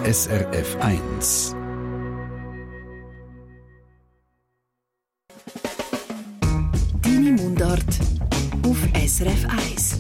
SRF 1. Deine Mundart auf SRF 1.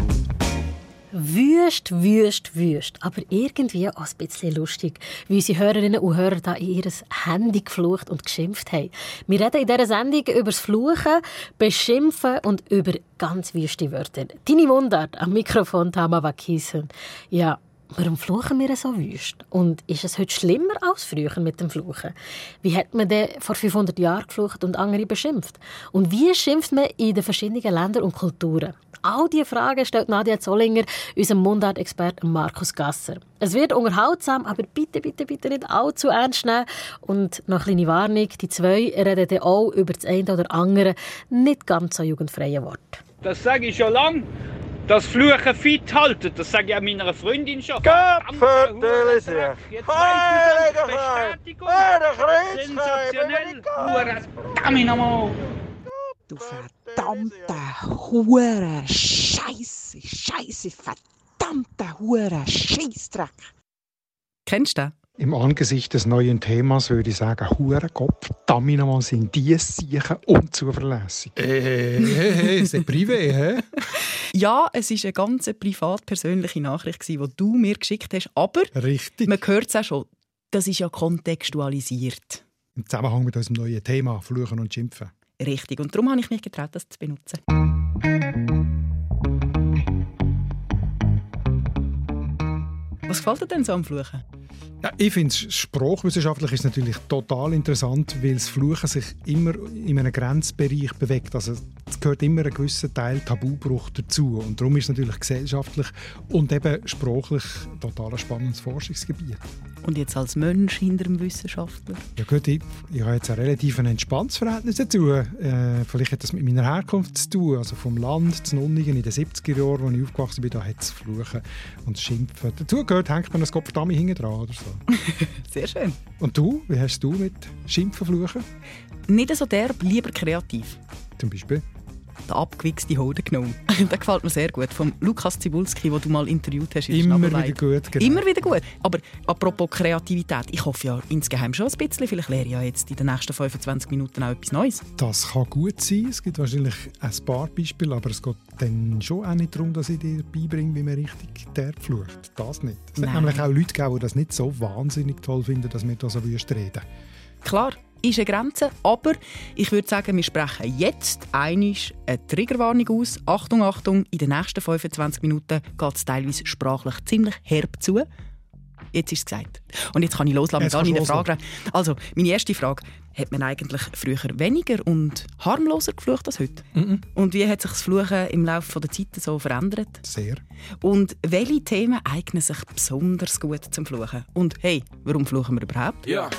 Wüst, aber irgendwie auch ein bisschen lustig, wie unsere Hörerinnen und Hörer da in ihr Handy geflucht und geschimpft haben. Wir reden in dieser Sendung über das Fluchen, Beschimpfen und über ganz wüste Wörter. Deine Mundart am Mikrofon Tama Wakissen. Ja, warum fluchen wir so wüst? Und ist es heute schlimmer als früher mit dem Fluchen? Wie hat man denn vor 500 Jahren geflucht und andere beschimpft? Und wie schimpft man in den verschiedenen Ländern und Kulturen? All diese Fragen stellt Nadia Zollinger, unserem Mundart-Experten Markus Gasser. Es wird unterhaltsam, aber bitte nicht allzu ernst nehmen. Und noch eine kleine Warnung, die zwei reden dann auch über das eine oder andere nicht ganz so jugendfreie Wort. Das sage ich schon lange. Das Fluchen fit halten, das sage ich auch meiner Freundin schon. Köpfe, Jetzt weiss ich Bestätigung. Sensationell. Verdammt nochmal. Du verdammte Hure Scheiße, verdammte Hure Scheissdreck. Kennst du den? Im Angesicht des neuen Themas würde ich sagen, Hurenkopf, Daminamon sind die Siechen unzuverlässig. C'est privé, hä? Ja, es war eine ganz privat persönliche Nachricht, die du mir geschickt hast. Aber richtig. Man hört es auch schon, das ist ja kontextualisiert. Im Zusammenhang mit unserem neuen Thema, Fluchen und Schimpfen. Richtig, und darum habe ich mich getraut, das zu benutzen. Was gefällt dir denn so am Fluchen? Ja, ich finde, sprachwissenschaftlich ist es natürlich total interessant, weil das Fluchen sich immer in einem Grenzbereich bewegt. Also es gehört immer ein gewisser Teil Tabubruch dazu. Und darum ist es natürlich gesellschaftlich und eben sprachlich total ein spannendes Forschungsgebiet. Und jetzt als Mensch hinter dem Wissenschaftler? Ja gut, ich habe jetzt ein relativ entspanntes Verhältnis dazu. Vielleicht hat das mit meiner Herkunft zu tun. Also vom Land zu Nunningen in den 70er Jahren, als ich aufgewachsen bin, da hat es Fluchen und das Schimpfen. Dazu gehört, hängt man ein Gottverdammt hinten dran oder so. Sehr schön. Und du? Wie hast du mit Schimpfen, Fluchen? Nicht so derb, lieber kreativ. Zum Beispiel? Der abgewichste Hodengnome. Der gefällt mir sehr gut. Vom Lukas Zibulski, den du mal interviewt hast. Immer wieder gut. Genau. Immer wieder gut. Aber apropos Kreativität, ich hoffe ja insgeheim schon ein bisschen. Vielleicht lerne ich ja jetzt in den nächsten 25 Minuten auch etwas Neues. Das kann gut sein. Es gibt wahrscheinlich ein paar Beispiele, aber es geht dann schon auch nicht darum, dass ich dir beibringe, wie man richtig derb flucht. Das nicht. Es hat nämlich auch Leute gegeben, die das nicht so wahnsinnig toll finden, dass wir da so wüst reden. Klar, ist eine Grenze, aber ich würde sagen, wir sprechen jetzt einmal eine Triggerwarnung aus. Achtung, Achtung, in den nächsten 25 Minuten geht es teilweise sprachlich ziemlich herb zu. Jetzt ist es gesagt. Und jetzt kann ich loslassen mit all meinen Fragen. Also, meine erste Frage. Hat man eigentlich früher weniger und harmloser geflucht als heute? Und wie hat sich das Fluchen im Laufe der Zeit so verändert? Sehr. Und welche Themen eignen sich besonders gut zum Fluchen? Und hey, warum fluchen wir überhaupt? Ja.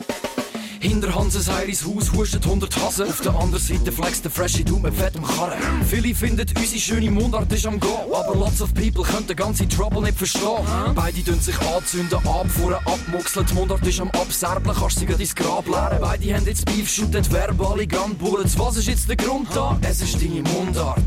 Hinter Hanses Heiris Haus huscht 100 Hasen. Auf der anderen Seite flext der Freshie Du mit fettem Karren. Viele finden, unsere schöne Mundart ist am Go. Aber lots of people können den ganzen Trouble nicht verstehen. Beide tun sich anzünden, abfuhren, abmuxeln. Die Mundart ist am Abserblen, kannst sie ins Grab leeren. Beide haben jetzt Beef, shooten verbale Gunbullets. Was ist jetzt der Grund da? Es ist deine Mundart.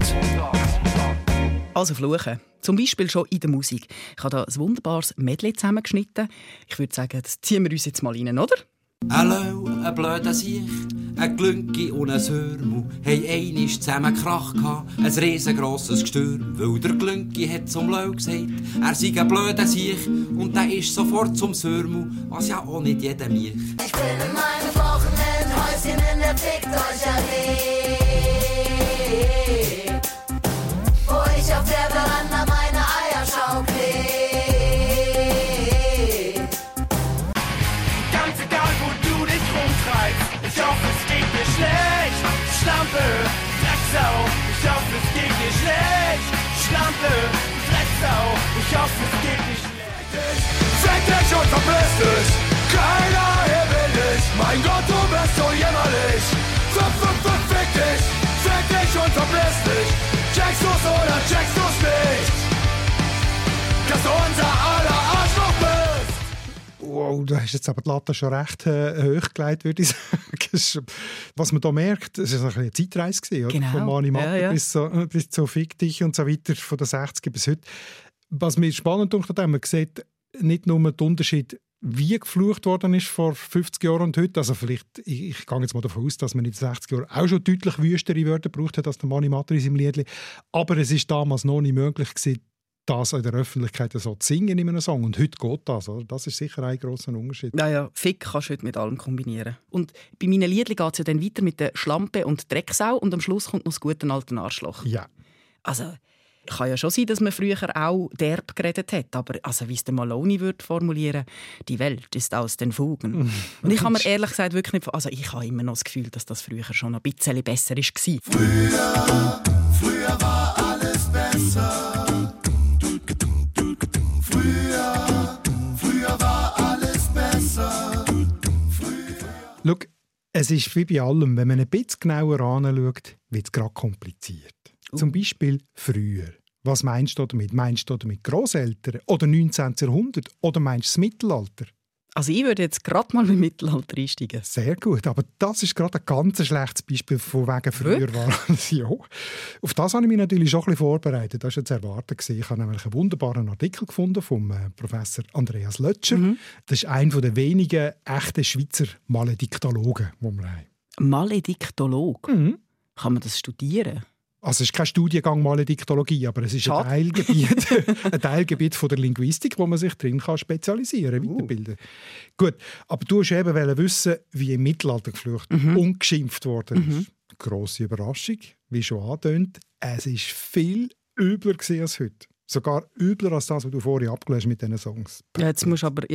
Also fluchen. Zum Beispiel schon in der Musik. Ich habe da ein wunderbares Medley zusammengeschnitten. Ich würde sagen, das ziehen wir uns jetzt mal rein, oder? Hallo, ein blöder Siech, ein Glünki und ein Hörmu haben einmal zusammen Krach gehabt, ein riesengrosses Gestürm. Weil der Glünki hat zum Lau gesagt, er sei ein blöder Siech und der ist sofort zum Hörmu, was ja auch nicht jeder mich. Ich bin in meinem Wochenendhäuschen in der Fickt euch Allee, wo ich auf der Veranda meine Eierschau kleb. Ich hoffe, es geht dir schlecht, Schlampe, Drecksau. Ich hoffe, es geht dir schlecht, Schlampe, Drecksau. Ich hoffe, es geht dir schlecht. Fick dich und verpiss dich, keiner hier will dich. Mein Gott, du bist so jämmerlich. Fick dich und verpiss dich. Checkst du's oder checkst du's nicht? Dass du unser aller Arschloch bist. Wow, du hast jetzt aber die Latte schon recht hoch gelegt, würde ich sagen. Was man da merkt, es war eine Zeitreise gewesen, genau. Von Mani Matter bis zu Fick dich und so weiter, von den 60er bis heute. Was mir spannend ist, man sieht nicht nur den Unterschied wie geflucht worden ist vor 50 Jahren und heute. Also vielleicht, ich gehe jetzt mal davon aus, dass man in den 60 Jahren auch schon deutlich wüstere Wörter gebraucht hat als der Mani Matris im Liedli. Aber es ist damals noch nicht möglich gewesen, das in der Öffentlichkeit so zu singen in einem Song. Und heute geht das. Oder? Das ist sicher ein grosser Unterschied. Ja, Fick kannst du heute mit allem kombinieren. Und bei meinen Liedli geht es ja dann weiter mit der Schlampe und Drecksau und am Schluss kommt noch das gute alte Arschloch. Ja. Also, kann ja schon sein, dass man früher auch derb geredet hat, aber also, wie es der Maloney würde formulieren, die Welt ist aus den Fugen. Und ich habe mir ehrlich gesagt wirklich nicht... Also ich habe immer noch das Gefühl, dass das früher schon ein bisschen besser war. Früher war alles besser. Früher war alles besser. Schau, es ist wie bei allem, wenn man ein bisschen genauer anschaut, wird es gerade kompliziert. Zum Beispiel früher. Was meinst du damit? Meinst du damit Grosseltern oder 19. Jahrhundert oder meinst du das Mittelalter? Also ich würde jetzt gerade mal im Mittelalter einsteigen. Sehr gut, aber das ist gerade ein ganz schlechtes Beispiel, von wegen früher war. Ja. Auf das habe ich mich natürlich schon ein bisschen vorbereitet. Das war jetzt erwartet. Ich habe nämlich einen wunderbaren Artikel gefunden vom Professor Andreas Lötscher. Das ist einer der wenigen echten Schweizer Malediktologen, die wir haben. Malediktolog? Kann man das studieren? Also es ist kein Studiengang Malediktologie, aber es ist ein Teilgebiet von der Linguistik, wo man sich drin kann spezialisieren kann, weiterbilden. Gut, aber du hast eben wissen, wie im Mittelalter geflucht und geschimpft worden ist. Grosse Überraschung, wie schon angetönt, es war viel übler als heute. Sogar übler als das, was du vorher abgelesen hast mit diesen Songs. Ja, jetzt musst du aber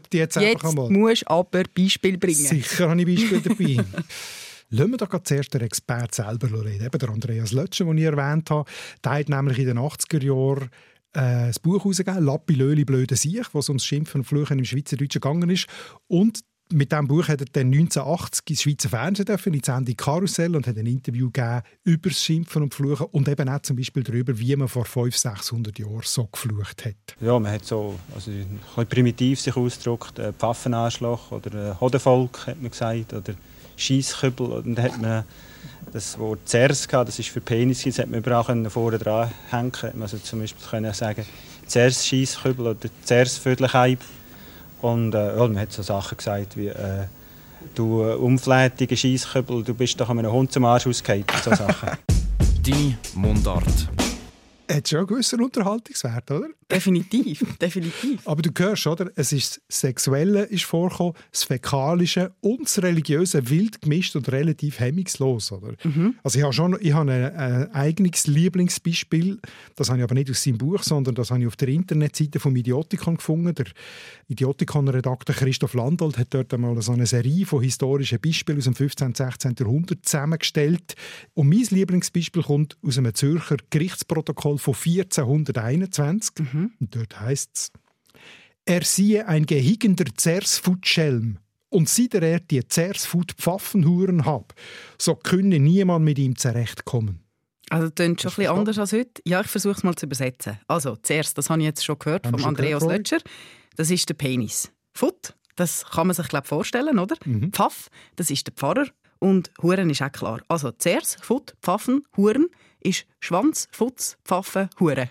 Beispiel bringen. Sicher habe ich Beispiele dabei. Lassen wir doch zuerst den Experten selber reden. Eben der Andreas Lötscher, den ich erwähnt habe. Der hat nämlich in den 80er Jahren ein Buch herausgegeben, «Lappi, Löli, blöde Siech», wo es ums Schimpfen und Fluchen im Schweizerdeutschen gegangen ist. Und mit diesem Buch hat er dann 1980 ins Schweizer Fernsehen dürfen, in die Sendung «Karussell» und hat ein Interview gegeben über das Schimpfen und Fluchen und eben auch zum Beispiel darüber, wie man vor 500-600 Jahren so geflucht hat. Ja, man hat so ein bisschen primitiv sich ausgedrückt, Pfaffenarschloch oder Hodenvolk, hat man gesagt, oder Scheisskübel. Und dann hat man das Wort «Zers» gehabt, das ist für Penis, das hat man überall vorne dran hängen können. Also zum Beispiel können sagen «Zers Scheisskübel» oder «Zers Vödelkeib». Und man hat so Sachen gesagt wie «Du unflätige Scheisskübel, du bist doch einem Hund zum Arsch ausgefallen». So Sachen. Deine Mundart. Hat schon einen gewissen Unterhaltungswert, oder? Definitiv. Aber du hörst, oder? Es ist das Sexuelle ist vorgekommen, das Fäkalische und das Religiöse wild gemischt und relativ hemmungslos, oder? Also ich habe ein eigenes Lieblingsbeispiel, das habe ich aber nicht aus seinem Buch, sondern das habe ich auf der Internetseite vom Idiotikon gefunden. Der Idiotikon-Redakteur Christoph Landolt hat dort einmal so eine Serie von historischen Beispielen aus dem 15. und 16. Jahrhundert zusammengestellt. Und mein Lieblingsbeispiel kommt aus einem Zürcher Gerichtsprotokoll von 1421. Und dort heisst es: Er siehe ein gehigender Zersfutschelm, und sieht er die Zersfut Pfaffenhuren hab, so könne niemand mit ihm zurechtkommen. Also das klingt schon ein bisschen anders als heute. Ja, ich versuche es mal zu übersetzen. Also zuerst, das habe ich jetzt schon gehört von Andreas Lötscher, das ist der Penis. Fut, das kann man sich glaube vorstellen, oder? Pfaff, das ist der Pfarrer. Und Huren ist auch klar. Also Zers, Fut, Pfaffen, Huren ist Schwanz, Futz, Pfaffen, Hure.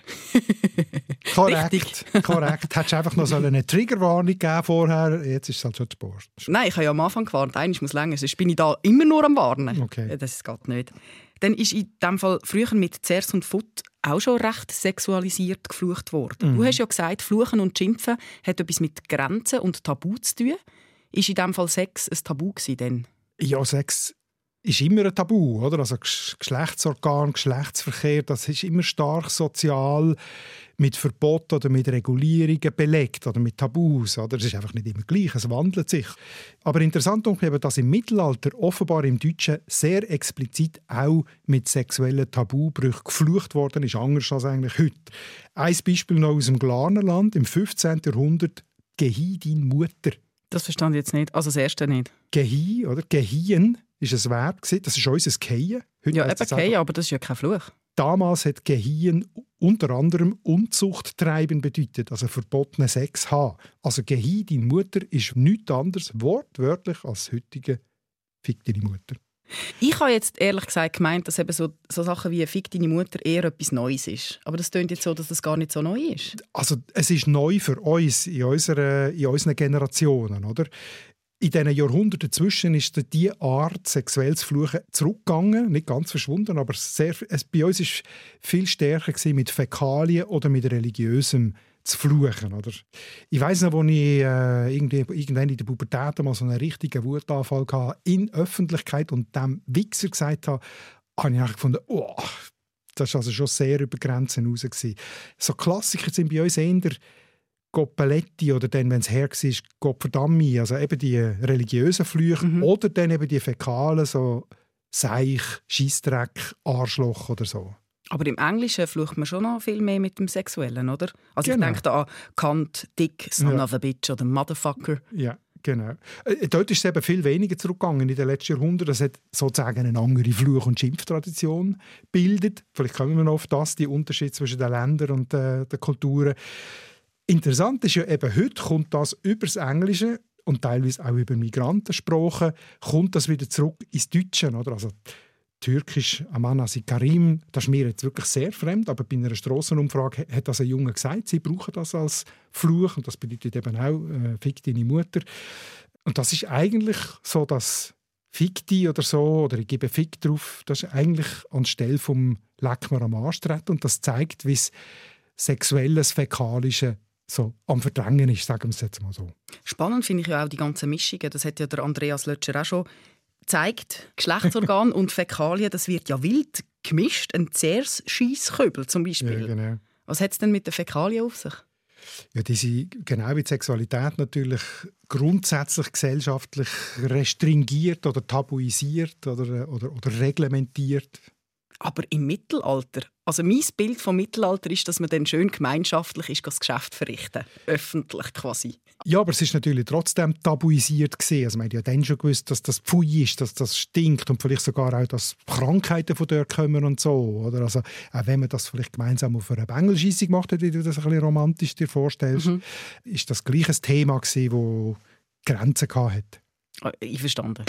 Korrekt. Hättest du einfach noch so eine Triggerwarnung gegeben vorher? Jetzt ist es halt schon Sport. Nein, ich habe ja am Anfang gewarnt. Eines muss länger, sonst bin ich da immer nur am Warnen. Okay. Das geht nicht. Dann ist in diesem Fall früher mit Zers und Fut auch schon recht sexualisiert geflucht worden. Du hast ja gesagt, Fluchen und Schimpfen hat etwas mit Grenzen und Tabu zu tun. Ist in diesem Fall Sex ein Tabu gewesen? Ja, Sex ist immer ein Tabu, oder? Also Geschlechtsorgan, Geschlechtsverkehr, das ist immer stark sozial mit Verboten oder mit Regulierungen belegt oder mit Tabus. Oder? Es ist einfach nicht immer gleich, es wandelt sich. Aber interessant ist eben, dass im Mittelalter offenbar im Deutschen sehr explizit auch mit sexuellen Tabubrüchen geflucht worden ist, anders als eigentlich heute. Ein Beispiel noch aus dem Glarnerland im 15. Jahrhundert: «Gehi dein Mutter». Das verstand ich jetzt nicht, also das erste nicht. Gehi, oder? Gehien ist ein Verb, das ist unser Gehien. Ja, eben Gehien, aber das ist ja kein Fluch. Damals hat Gehien unter anderem Unzucht treiben bedeutet, also verbotenen Sex haben. Also Gehi, deine Mutter, ist nichts anderes wortwörtlich als heutige «Fick deine Mutter». Ich habe jetzt ehrlich gesagt gemeint, dass eben so Sachen wie «Fick deine Mutter» eher etwas Neues ist. Aber das klingt jetzt so, dass das gar nicht so neu ist. Also es ist neu für uns in unseren Generationen, oder? In diesen Jahrhunderten dazwischen ist diese Art, sexuell zu fluchen, zurückgegangen. Nicht ganz verschwunden, aber bei uns war es viel stärker mit Fäkalien oder mit religiösem zu fluchen. Oder? Ich weiss noch, als ich irgendwann in der Pubertät mal so einen richtigen Wutanfall hatte, in Öffentlichkeit und dem Wichser gesagt habe ich eigentlich gefunden, oh, das war also schon sehr über Grenzen raus. So Klassiker sind bei uns eher Goppeletti oder dann, wenn es her war, Gottverdammi, also eben die religiösen Flüche oder dann eben die Fäkalen, so Seich, Scheissdreck, Arschloch oder so. Aber im Englischen flucht man schon noch viel mehr mit dem Sexuellen, oder? Also genau. Ich denke da an Cunt, Dick, Son of a Bitch oder Motherfucker. Ja, genau. Dort ist es eben viel weniger zurückgegangen in den letzten Jahrhunderten. Das hat sozusagen eine andere Fluch- und Schimpftradition gebildet. Vielleicht kommen wir noch auf das, die Unterschiede zwischen den Ländern und den Kulturen. Interessant ist ja eben, heute kommt das über das Englische und teilweise auch über Migrantensprachen, kommt das wieder zurück ins Deutsche. Oder? Also Türkisch, Amanasi Karim, das ist mir jetzt wirklich sehr fremd, aber bei einer Strassenumfrage hat das ein Junge gesagt, sie brauchen das als Fluch und das bedeutet eben auch «Fick deine Mutter». Und das ist eigentlich so, dass «Fick dich» oder so, oder «Ich gebe Fick drauf», das ist eigentlich anstelle vom «Leck mir am Arsch» treten und das zeigt, wie es sexuelles, fäkalische so am Verdrängen ist, sagen wir es jetzt mal so. Spannend finde ich ja auch die ganzen Mischungen. Das hat ja der Andreas Lötscher auch schon gezeigt. Geschlechtsorgan und Fäkalien, das wird ja wild gemischt. Ein zähes Scheissköbel zum Beispiel. Ja, genau. Was hat es denn mit den Fäkalien auf sich? Ja, die sind genau wie die Sexualität natürlich grundsätzlich gesellschaftlich restringiert oder tabuisiert oder reglementiert. Aber im Mittelalter, also mein Bild vom Mittelalter ist, dass man dann schön gemeinschaftlich ist, das Geschäft verrichten, öffentlich quasi. Ja, aber es ist natürlich trotzdem tabuisiert gewesen. Also man hat ja dann schon gewusst, dass das Pfui ist, dass das stinkt und vielleicht sogar auch, dass Krankheiten von dort kommen und so. Oder also auch wenn man das vielleicht gemeinsam auf einer Bengelscheissung gemacht hat, wie du das ein bisschen romantisch dir vorstellst, ist das gleich ein Thema gewesen, das Grenzen hatte. Ich verstanden.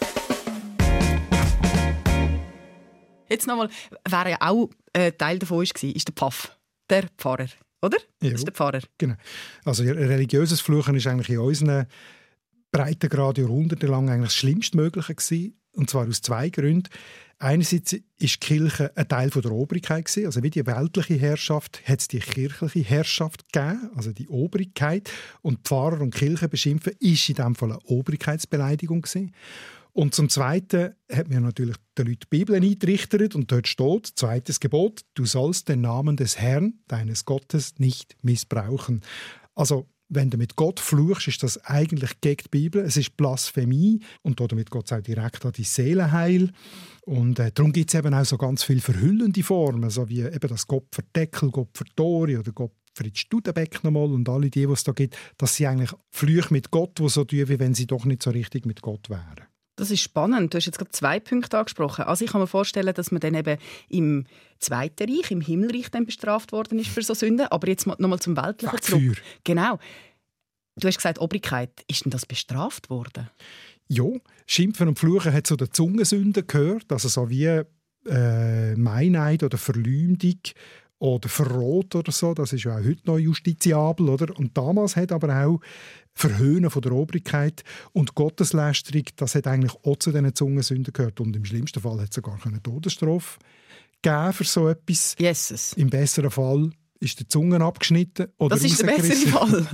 Jetzt nochmal, wer ja auch Teil davon war, ist der Pfaff, der Pfarrer, oder? Ja, das ist der Pfarrer. Genau. Also religiöses Fluchen ist eigentlich in unseren Breitengrad jahrhundertelang eigentlich das Schlimmstmögliche gewesen, und zwar aus zwei Gründen. Einerseits ist die Kirche ein Teil der Obrigkeit gewesen, also wie die weltliche Herrschaft hat es die kirchliche Herrschaft gegeben, also die Obrigkeit, und Pfarrer und Kirche beschimpfen ist in diesem Fall eine Obrigkeitsbeleidigung gewesen. Und zum Zweiten hat mir natürlich den Leuten die Bibel eingerichtet und dort steht, zweites Gebot, du sollst den Namen des Herrn, deines Gottes, nicht missbrauchen. Also, wenn du mit Gott fluchst, ist das eigentlich gegen die Bibel. Es ist Blasphemie und damit geht es auch direkt an die Seelenheil. Und darum gibt es eben auch so ganz viele verhüllende Formen, so wie eben das Gott für Deckel, Gott für Tore oder Gott für die Studenbeck nochmal und alle die es da gibt, dass sie eigentlich Flüche mit Gott, die so tun, wie wenn sie doch nicht so richtig mit Gott wären. Das ist spannend. Du hast jetzt gerade 2 Punkte angesprochen. Also ich kann mir vorstellen, dass man dann eben im Zweiten Reich, im Himmelreich, dann bestraft worden ist für so Sünden. Aber jetzt nochmal zum Weltlichen zurück. Genau. Du hast gesagt, Obrigkeit. Ist denn das bestraft worden? Ja, Schimpfen und Fluchen hat zu den Zungensünden gehört. Also so wie Meineid oder Verleumdung oder Verrat oder so. Das ist ja auch heute noch justiziabel, oder? Und damals hat aber auch Verhöhnen von der Obrigkeit und Gotteslästerung, das hat eigentlich auch zu diesen Zungensünden gehört. Und im schlimmsten Fall hat es sogar eine Todesstrafe gegeben für so etwas. Jesus. Im besseren Fall ist die Zunge abgeschnitten. Oder das ist der bessere Fall.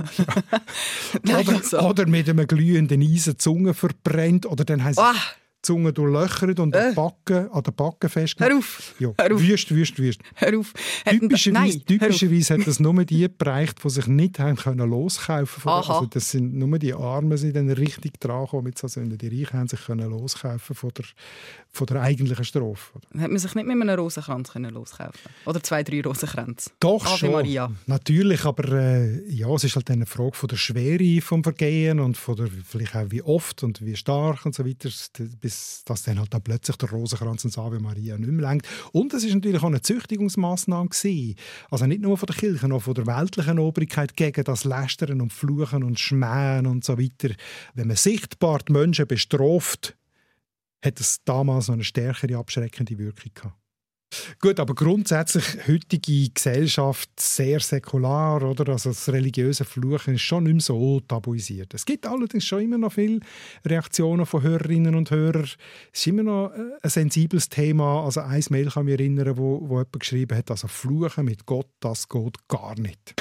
Oder mit einem glühenden Eisen die Zunge verbrennt. Oder dann haben sie die Zunge durchlöchert und an der Backe festgemacht. Hör auf! Ja, Hör auf. Wüst. Hör auf! Typischerweise hat das nur die bereicht, die sich nicht haben können loskaufen können. Also das sind nur die Armen, die dann richtig dran kommen mit so Sünden. Die Reichen haben sich können loskaufen von der eigentlichen Strafe. Hat man sich nicht mit einem Rosenkranz loskaufen? Oder 2, 3 Rosenkränze? Doch Ave schon, Maria. Natürlich, aber es ist halt eine Frage von der Schwere vom Vergehen und von der, vielleicht auch wie oft und wie stark und so weiter, bis dass dann halt plötzlich der Rosenkranz und Ave Maria nicht mehr reicht. Und es ist natürlich auch eine Züchtigungsmaßnahme gewesen. Also nicht nur von der Kirche, sondern von der weltlichen Obrigkeit gegen das Lästern und Fluchen und Schmähen und so weiter. Wenn man sichtbar die Menschen bestraft, hat es damals noch eine stärkere abschreckende Wirkung gehabt. Gut, aber grundsätzlich heutige Gesellschaft sehr säkular, oder? Also das religiöse Fluchen ist schon nicht mehr so tabuisiert. Es gibt allerdings schon immer noch viele Reaktionen von Hörerinnen und Hörern. Es ist immer noch ein sensibles Thema. Also ein Mail kann ich mich erinnern, wo jemand geschrieben hat, also Fluchen mit Gott, das geht gar nicht.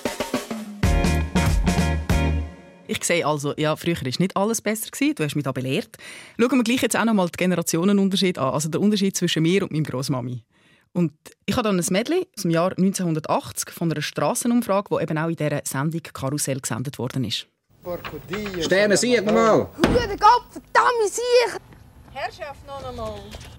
Ich sehe also, ja, früher war nicht alles besser gewesen. Du hast mich da belehrt. Schauen wir gleich jetzt auch noch mal den Generationenunterschied an. Also der Unterschied zwischen mir und meiner Grossmami. Und ich habe dann ein Mädchen aus dem Jahr 1980 von einer Strassenumfrage, die eben auch in dieser Sendung Karussell gesendet worden ist. Sterne, sieht man mal! Gute Gott, verdammt sicher! Herrschaft noch einmal.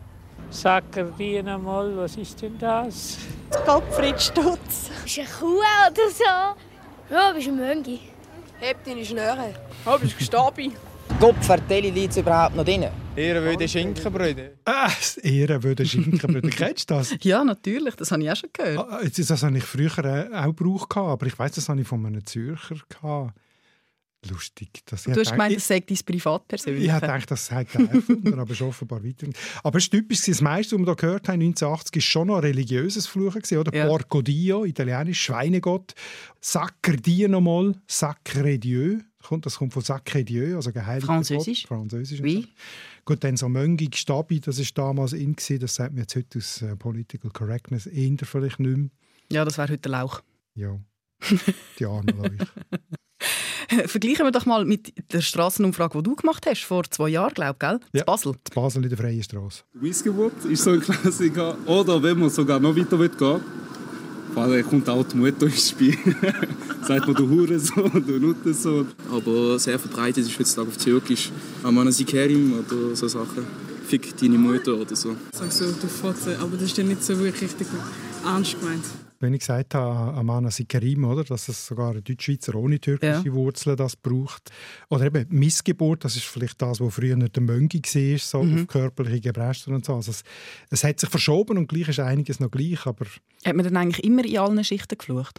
Sardinen mal, was ist denn das? Gottfried Stutz. Ist eine Kuh oder so? Ja, bist ein Mönchi. Heb deine Schnüre. Oh, bist du gestorben? Kopfvertelli liegt überhaupt noch drin? Ehrenwürde Schinkenbrüder. Ehrenwürde Schinkenbrüder. Kennst du das? Ja, natürlich. Das habe ich auch schon gehört. Das habe ich früher auch gebraucht, aber ich weiss, das habe ich von einem Zürcher gehabt. Lustig. Du hast gemeint, das sagt dein Privatpersönliche. Ich habe gedacht, das sagt er erfunden, aber schon offenbar weiter. Aber es ist typisch, das meiste, was wir hier gehört haben, 1980, war schon noch ein religiöses Fluchen, oder? Ja. Porco Dio, italienisch, Schweinegott. Sacre Dio nochmal, Sacre Dieu. Das kommt von Sacre Dieu, also geheiligter Französisch. Gott. Französisch. Wie? Gut, dann so Möngi, Gstabi, das war damals in, das sagt mir jetzt heute aus Political Correctness eher vielleicht nicht mehr. Ja, das wäre heute der Lauch. Ja, die armen Leute. Vergleichen wir doch mal mit der Strassenumfrage, die du gemacht hast, vor 2 Jahren, glaube ich, gell? Ja, Basel. in Basel in der Freien Straße. Weissgeburt ist so ein Klassiker. Oder wenn man sogar noch weiter gehen will, kommt auch die Mutter ins Spiel. Sagt man, du Hurensohn, du Nuttensohn. Aber sehr verbreitet ist heutzutage auf Türkisch. Amana Sikerim oder so Sachen. Fick deine Mutter oder so. Sag so, du Fotze, aber das ist ja nicht so wirklich richtig ernst gemeint. Wenn ich gesagt habe, Amana Sikerim, oder, dass es sogar ein Deutschschweizer ohne türkische Wurzeln das braucht. Oder eben Missgeburt, das ist vielleicht das, was früher nicht der Mönchi war, so auf körperliche Gebrechen und so. Also es hat sich verschoben und gleich ist einiges noch gleich. Aber hat man dann eigentlich immer in allen Schichten geflucht?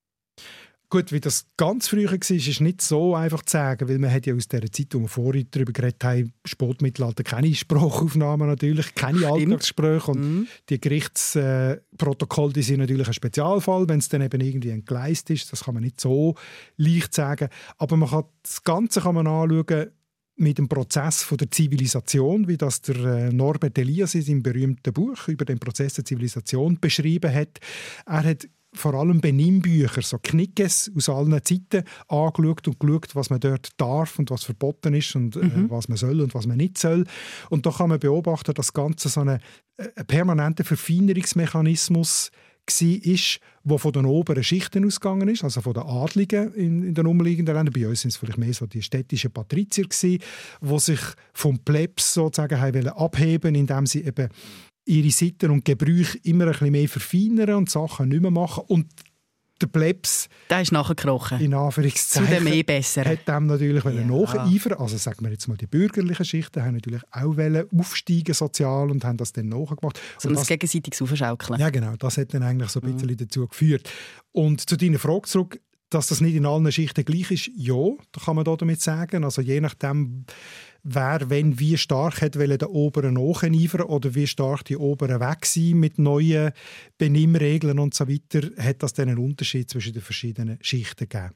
Gut, wie das ganz früher war, ist nicht so einfach zu sagen, weil man hat ja aus dieser Zeit, wo wir vorhin darüber geredet haben, Spätmittelalter, keine Sprachaufnahmen natürlich, keine Alltagsgespräche und die Gerichtsprotokolle, die sind natürlich ein Spezialfall, wenn es dann eben irgendwie entgleist ist, das kann man nicht so leicht sagen, aber das Ganze kann man anschauen mit dem Prozess von der Zivilisation, wie das der Norbert Elias in seinem berühmten Buch über den Prozess der Zivilisation beschrieben hat. Er hat vor allem Benimmbücher, so Knickes aus allen Zeiten angeschaut und geschaut, was man dort darf und was verboten ist und was man soll und was man nicht soll. Und da kann man beobachten, dass das Ganze so ein permanenter Verfeinerungsmechanismus war, der von den oberen Schichten ausgegangen ist, also von den Adligen in den umliegenden Ländern. Bei uns sind es vielleicht mehr so die städtischen Patrizier gewesen, die sich vom Plebs sozusagen abheben wollten, indem sie eben ihre Sitten und Gebräuche immer ein bisschen mehr verfeinern und Sachen nicht mehr machen. Und der Plebs, der ist nachgekrochen. In Anführungszeichen. Zu dem besser. Hat dem natürlich nacheifern. Also sagen wir jetzt mal, die bürgerlichen Schichten haben natürlich auch aufsteigen sozial und haben das dann nachgemacht. So ein gegenseitiges Aufschaukeln. Ja, genau. Das hat dann eigentlich so ein bisschen dazu geführt. Und zu deiner Frage zurück, dass das nicht in allen Schichten gleich ist, ja, da kann man damit sagen. Also je nachdem, wer wenn wie stark hat den oberen nacheifern oder wie stark die oberen weg sind mit neuen Benimmregeln und so weiter, hat das dann einen Unterschied zwischen den verschiedenen Schichten gegeben.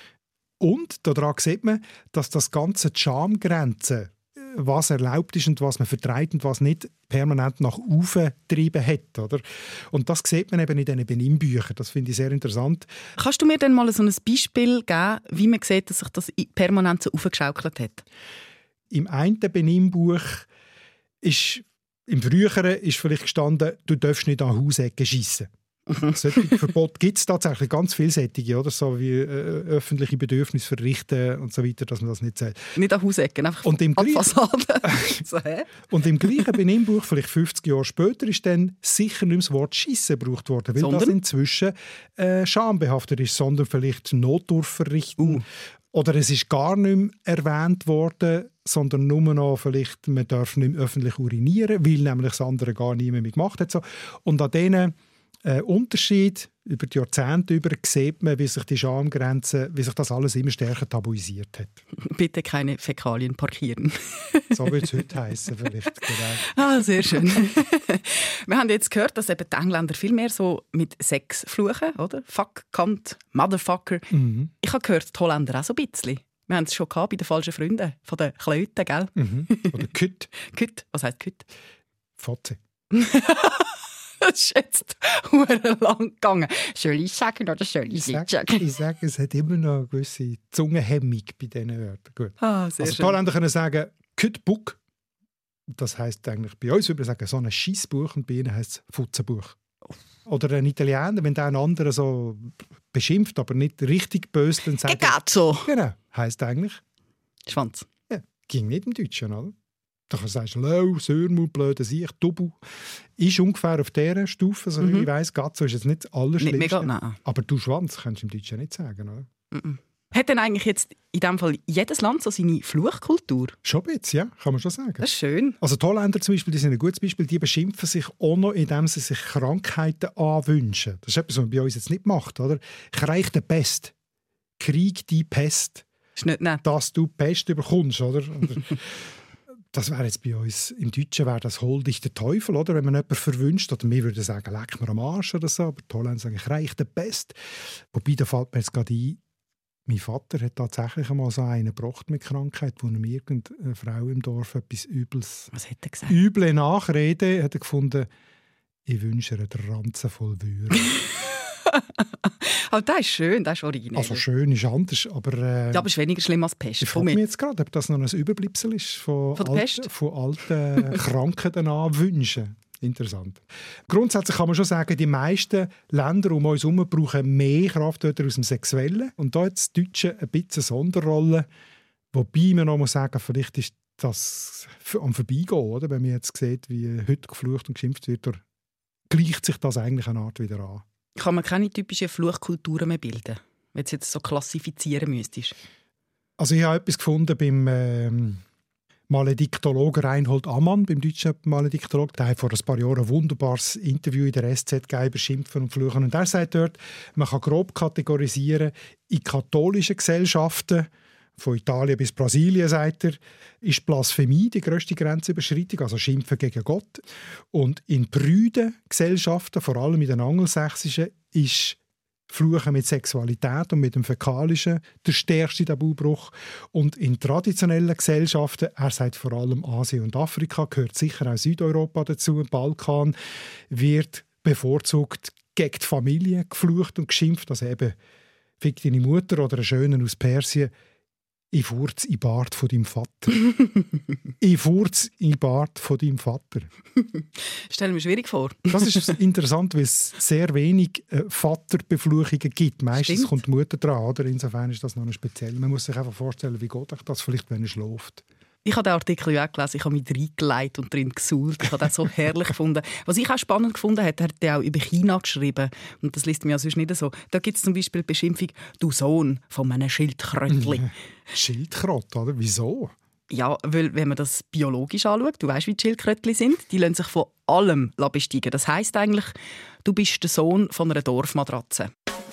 Und daran sieht man, dass das ganze die Schamgrenze, was erlaubt ist und was man vertreibt und was nicht, permanent nach oben getrieben hat. Oder? Und das sieht man eben in diesen Benimmbüchern. Das finde ich sehr interessant. Kannst du mir dann mal so ein Beispiel geben, wie man sieht, dass sich das permanent so aufgeschaukelt hat? Im einen Benimmbuch ist im Früheren ist vielleicht gestanden, du darfst nicht an Hausecken schiessen. Solche Verbote gibt es tatsächlich ganz vielseitige, oder? So wie öffentliche Bedürfnisse verrichten und so weiter, dass man das nicht sagt. Nicht an Hausecken, einfach und im an Fassaden. So, und im gleichen Benimmbuch, vielleicht 50 Jahre später, ist dann sicher nicht mehr das Wort Schiessen gebraucht worden, weil das inzwischen schambehaftet ist, sondern vielleicht Notdurft verrichten. Oder es ist gar nicht mehr erwähnt worden, sondern nur noch vielleicht, man darf nicht mehr öffentlich urinieren, weil nämlich das andere gar niemand mehr gemacht hat. So. Und an diesen Unterschied über die Jahrzehnte über sieht man, wie sich die Schamgrenze, wie sich das alles immer stärker tabuisiert hat. Bitte keine Fäkalien parkieren. So würde es heute heissen, vielleicht. Ah, sehr schön. Wir haben jetzt gehört, dass eben die Engländer viel mehr so mit Sex fluchen, oder? Fuck, Cunt, Motherfucker. Mhm. Ich habe gehört, die Holländer auch so ein bisschen. Wir haben es schon gehabt bei den falschen Freunden, von den Klöten, gell? Mhm. Oder Küt. Küt, was heisst Küt? Fotze. Das ist jetzt verdammt lang gegangen. Soll ich sagen oder soll ich nicht sagen? Ich sage, es hat immer noch eine gewisse Zungenhemmung bei diesen Wörtern. Gut. Ah, sehr also schön. die Holländer können sagen «Kütbuck». Das heisst eigentlich, bei uns würde man sagen, so ein Scheissbuch, und bei ihnen heisst es «Futzenbuch». Oder ein Italiener, wenn der einen anderen so beschimpft, aber nicht richtig böse, dann sagt er «Cazzo». Genau, heisst eigentlich Schwanz. Ja, ging nicht im Deutschen, oder? Da sagst du «Lau», «Sörmu», «Blöde Sicht», «Dubu». Ist ungefähr auf dieser Stufe, so wie ich weiss. «Gazzo» ist jetzt nicht das Allerschlimmste. Nicht mega, nein. Aber «Du Schwanz» kannst du im Deutschen nicht sagen, oder? Hat denn eigentlich jetzt in diesem Fall jedes Land so seine Fluchkultur? Schon ein bisschen, ja, kann man schon sagen. Das ist schön. Also die Holländer zum Beispiel, die sind ein gutes Beispiel, die beschimpfen sich auch noch, indem sie sich Krankheiten anwünschen. Das ist etwas, was man bei uns jetzt nicht macht, oder? «Krieg die Pest», «Krieg die Pest», ist nicht nett. Dass du Pest bekommst, oder? Das wäre jetzt bei uns, im Deutschen wäre das «Hol dich der Teufel», oder? Wenn man jemanden verwünscht, oder wir würden sagen «Leck mir am Arsch» oder so, aber die Holländer sagen «Krieg die Pest». Wobei, da fällt mir jetzt gerade ein, mein Vater hat tatsächlich einmal so einen gebracht mit Krankheit, wo ihm irgendeine Frau im Dorf etwas Übles, was hat er gesagt? Üble Nachrede, hat er gefunden, ich wünsche ihr den Ranzen voll Würde. Aber das ist schön, das ist originell. Also schön ist anders, aber... ja, aber es ist weniger schlimm als Pest. Ich frage mich jetzt gerade, ob das noch ein Überbleibsel ist von alten Krankheiten anwünschen. Interessant. Grundsätzlich kann man schon sagen, die meisten Länder um uns herum brauchen mehr Kraftwörter aus dem Sexuellen. Und da hat das Deutsche ein bisschen Sonderrolle. Wobei man noch sagen muss, vielleicht ist das am Vorbeigehen, oder? Wenn man jetzt sieht, wie heute geflucht und geschimpft wird, gleicht sich das eigentlich eine Art wieder an. Kann man keine typischen Fluchkulturen mehr bilden, wenn du jetzt so klassifizieren müsstest? Also ich habe etwas gefunden beim Malediktologen Reinhold Ammann, beim deutschen Malediktologen. Der hat vor ein paar Jahren ein wunderbares Interview in der SZ gegeben über Schimpfen und Fluchen. Und er sagt dort, man kann grob kategorisieren, in katholischen Gesellschaften, von Italien bis Brasilien, sagt er, ist Blasphemie die grösste Grenzüberschreitung, also Schimpfen gegen Gott. Und in prüden Gesellschaften, vor allem in den angelsächsischen, ist Fluchen mit Sexualität und mit dem Fäkalischen der stärkste Tabubruch. Und in traditionellen Gesellschaften, er sagt vor allem Asien und Afrika, gehört sicher auch Südeuropa dazu, Balkan, wird bevorzugt gegen die Familie geflucht und geschimpft. Also eben, fick deine Mutter oder einen Schönen aus Persien, ich furz in den Bart von deinem Vater. Ich furz in den Bart von deinem Vater. Stell mir schwierig vor. Das ist interessant, weil es sehr wenig Vaterbefluchungen gibt. Meistens Stimmt. kommt die Mutter dran, oder? Insofern ist das noch speziell. Man muss sich einfach vorstellen, wie geht das vielleicht, wenn er schläft. Ich habe den Artikel ja auch gelesen, ich habe mich reingelegt und drin gesuhlt. Ich habe das so herrlich gefunden. Was ich auch spannend gefunden habe, hat er auch über China geschrieben. Und das liest mir ja sonst nicht so. Da gibt es zum Beispiel die Beschimpfung «Du Sohn von einem Schildkrötli». Schildkröte, oder? Wieso? Ja, weil wenn man das biologisch anschaut, du weißt, wie die Schildkrötli sind, die lassen sich von allem besteigen. Das heisst eigentlich, du bist der Sohn von einer Dorfmatratze.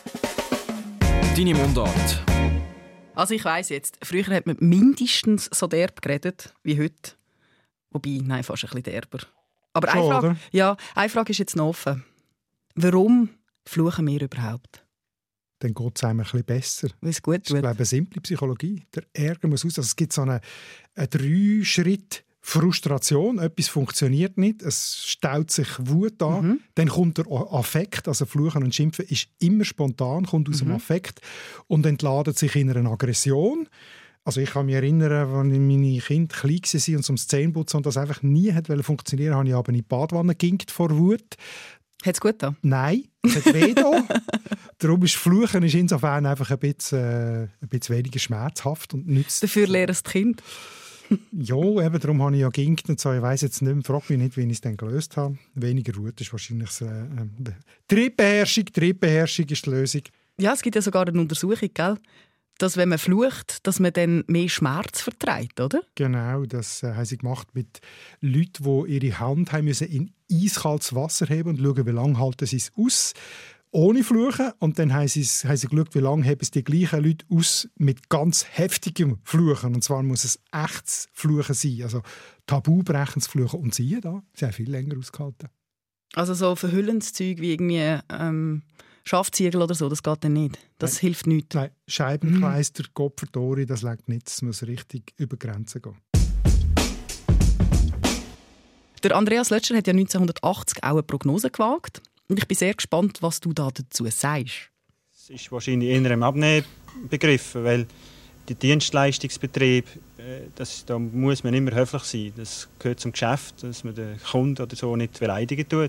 Deine Mundart. Also ich weiss jetzt, früher hat man mindestens so derb geredet wie heute. Wobei, nein, fast ein bisschen derber. Aber Schon, eine Frage ist jetzt noch offen. Warum fluchen wir überhaupt? Dann geht es einem ein bisschen besser. Weil es gut tut. Das ist, glaube ich, eine simple Psychologie. Der Ärger muss aus. Also es gibt so einen 3-Schritt Frustration, etwas funktioniert nicht, es staut sich Wut an, dann kommt der Affekt, also Fluchen und Schimpfen ist immer spontan, kommt aus dem Affekt und entladet sich in einer Aggression. Also ich kann mich erinnern, als meine Kinder klein waren und zum Zähneputzen und das einfach nie funktionieren wollte, habe ich aber in die Badewanne geginkt vor Wut. Hat es gut getan? Nein, es hat weh getan. Darum ist Fluchen insofern einfach ein bisschen weniger schmerzhaft und nützt. Dafür lernen es die Kinder. Ja, eben, darum habe ich ja geginkt und so. Ich weiss jetzt nicht mehr, frage mich nicht, wie ich es dann gelöst habe. Weniger Wut ist wahrscheinlich Triebbeherrschung ist die Lösung. Ja, es gibt ja sogar eine Untersuchung, gell? Dass wenn man flucht, dass man dann mehr Schmerz verträgt, oder? Genau, das haben sie gemacht mit Leuten, die ihre Hand haben müssen in eiskaltes Wasser heben und schauen, wie lange halten sie es aus. ohne Fluchen. Und dann haben sie geschaut, wie lange haben es die gleichen Leute aus mit ganz heftigem Fluchen. Und zwar muss es echtes Fluchen sein, also tabubrechendes Fluchen. Und siehe da, sie haben viel länger ausgehalten. Also so verhüllendes Zeug wie irgendwie Schafziegel oder so, das geht dann nicht. Das hilft nichts. Nein, Scheibenkleister, Kopfverdori, das legt nicht. Es muss richtig über Grenzen gehen. Der Andreas Lötscher hat ja 1980 auch eine Prognose gewagt. Und ich bin sehr gespannt, was du da dazu sagst. Es ist wahrscheinlich eher im Abnehmen begriffen, weil die Dienstleistungsbetrieb, da muss man immer höflich sein. Das gehört zum Geschäft, dass man den Kunden oder so nicht beleidigen tut.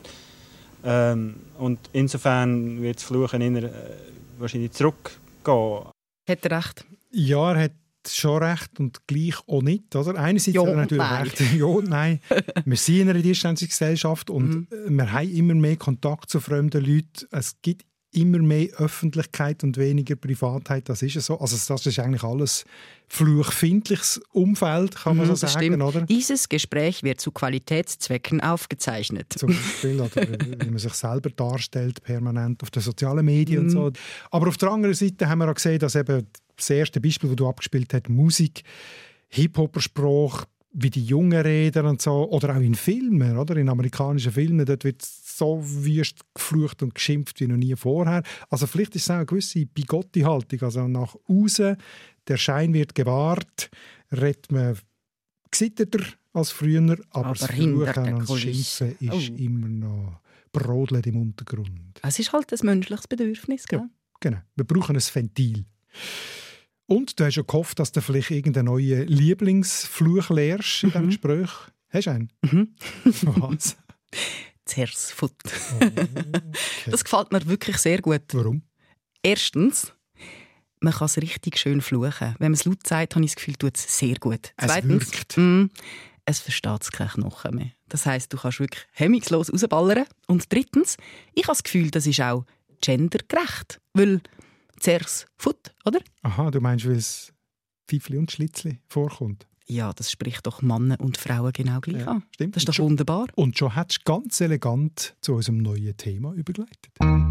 Und insofern wird das Fluchen eher wahrscheinlich zurückgehen. Hat er recht? Ja, er hat schon recht und gleich auch nicht. Oder? Einerseits hat er natürlich recht. Ja und nein. Wir sind in einer Dienstleistungsgesellschaft und wir haben immer mehr Kontakt zu fremden Leuten. Es gibt immer mehr Öffentlichkeit und weniger Privatheit. Das ist so. Also das ist eigentlich alles fluchfindliches Umfeld, kann man so sagen. Stimmt. Oder? Dieses Gespräch wird zu Qualitätszwecken aufgezeichnet. Zum Beispiel, oder wie man sich selber darstellt, permanent auf den sozialen Medien und so. Aber auf der anderen Seite haben wir auch gesehen, dass eben das erste Beispiel, das du abgespielt hast, Musik, Hip-Hop-Sprache, wie die Jungen reden und so, oder auch in Filmen, oder? In amerikanischen Filmen, dort wird so wüst geflucht und geschimpft wie noch nie vorher. Also vielleicht ist es auch eine gewisse Bigotti-Haltung, also nach außen, der Schein wird gewahrt, redet man gesitteter als früher, aber das Fluchen und das Schimpfen ist immer noch brodelnd im Untergrund. Es ist halt ein menschliches Bedürfnis, gell? Ja, genau. Wir brauchen ein Ventil. Und du hast ja gehofft, dass du vielleicht irgendeinen neuen Lieblingsfluch lernst in diesem Gespräch. Hast du einen? Was? Zersfoot. Okay. Das gefällt mir wirklich sehr gut. Warum? Erstens, man kann es richtig schön fluchen. Wenn man es laut sagt, habe ich das Gefühl, tut es sehr gut. Zweitens, es versteht es kein Knochen mehr. Das heisst, du kannst wirklich hemmungslos rausballern. Und drittens, ich habe das Gefühl, das ist auch gendergerecht. Weil Zersfoot, oder? Aha, du meinst, weil es Pfeifli und Schlitzli vorkommt? Ja, das spricht doch Männer und Frauen genau gleich an. Stimmt. Das ist doch wunderbar. Und schon hast du ganz elegant zu unserem neuen Thema übergeleitet.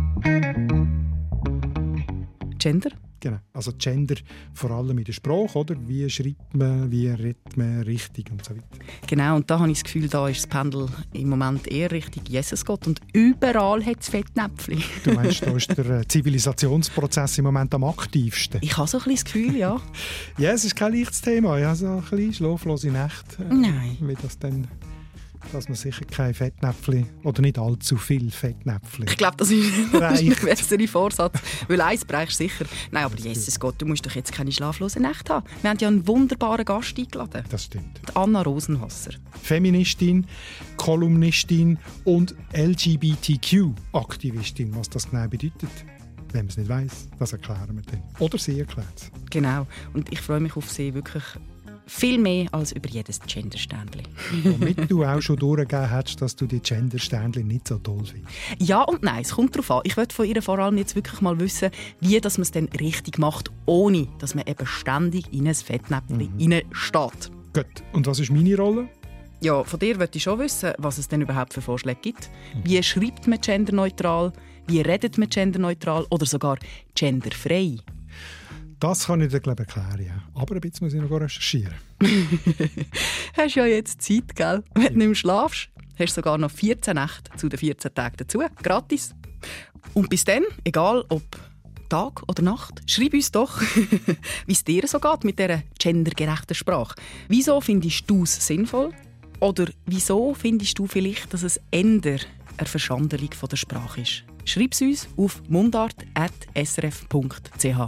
Gender? Genau, also Gender vor allem in der Sprache, oder? Wie schreibt man, wie redet man richtig und so weiter. Genau, und da habe ich das Gefühl, da ist das Pendel im Moment eher Richtung Jesus Gott und überall hat es Fettnäpfchen. Du meinst, da ist der Zivilisationsprozess im Moment am aktivsten? Ich habe so ein bisschen das Gefühl, ja. Ja, es ist kein leichtes Thema. Ich habe so ein bisschen schlaflose Nächte. Nein. Wie das dann, dass man sicher kein Fettnäpfchen oder nicht allzu viel Fettnäpfchen. Ich glaube, das ist ein bessere Vorsatz. Weil eins brauchst du sicher. Nein, aber Jesus Gott, du musst doch jetzt keine schlaflosen Nächte haben. Wir haben ja einen wunderbaren Gast eingeladen. Das stimmt. Die Anna Rosenwasser. Feministin, Kolumnistin und LGBTQ-Aktivistin. Was das genau bedeutet, wenn man es nicht weiss, das erklären wir dann. Oder sie erklärt es. Genau. Und ich freue mich auf sie wirklich viel mehr als über jedes Gender-Ständchen. Damit du auch schon durchgegeben hast, dass du die Gender-Ständchen nicht so toll findest. Ja und nein, es kommt darauf an. Ich möchte von ihr vor allem jetzt wirklich mal wissen, wie dass man es dann richtig macht, ohne dass man eben ständig in ein Fettnäpfchen reinsteht. Gut. Und was ist meine Rolle? Ja, von dir möchte ich schon wissen, was es denn überhaupt für Vorschläge gibt. Wie schreibt man genderneutral? Wie redet man genderneutral? Oder sogar genderfrei? Das kann ich dir, glaube ich, erklären. Ja. Aber ein bisschen muss ich noch recherchieren. Hast ja jetzt Zeit, gell? Wenn du nicht mehr schlafst, hast du sogar noch 14 Nächte zu den 14 Tagen dazu. Gratis. Und bis dann, egal ob Tag oder Nacht, schreib uns doch, wie es dir so geht mit dieser gendergerechten Sprache. Wieso findest du es sinnvoll? Oder wieso findest du vielleicht, dass es eher eine Verschandelung von der Sprache ist? Schreib es uns auf mundart@srf.ch.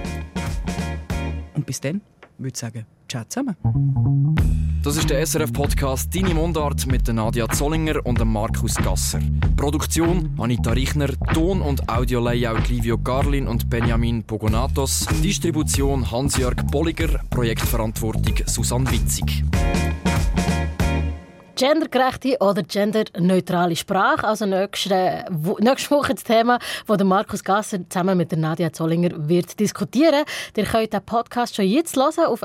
Und bis dann würde ich sagen, ciao zusammen. Das ist der SRF-Podcast «Deine Mundart» mit Nadia Zollinger und Markus Gasser. Produktion Anita Richner, Ton- und Audio-Layout Livio Garlin und Benjamin Pogonatos, Distribution Hans-Jörg Bolliger, Projektverantwortung Susanne Witzig. gendergerechte oder genderneutrale Sprache. Also nächste Woche das Thema, das Markus Gasser zusammen mit der Nadia Zollinger wird diskutieren. Ihr könnt den Podcast schon jetzt hören auf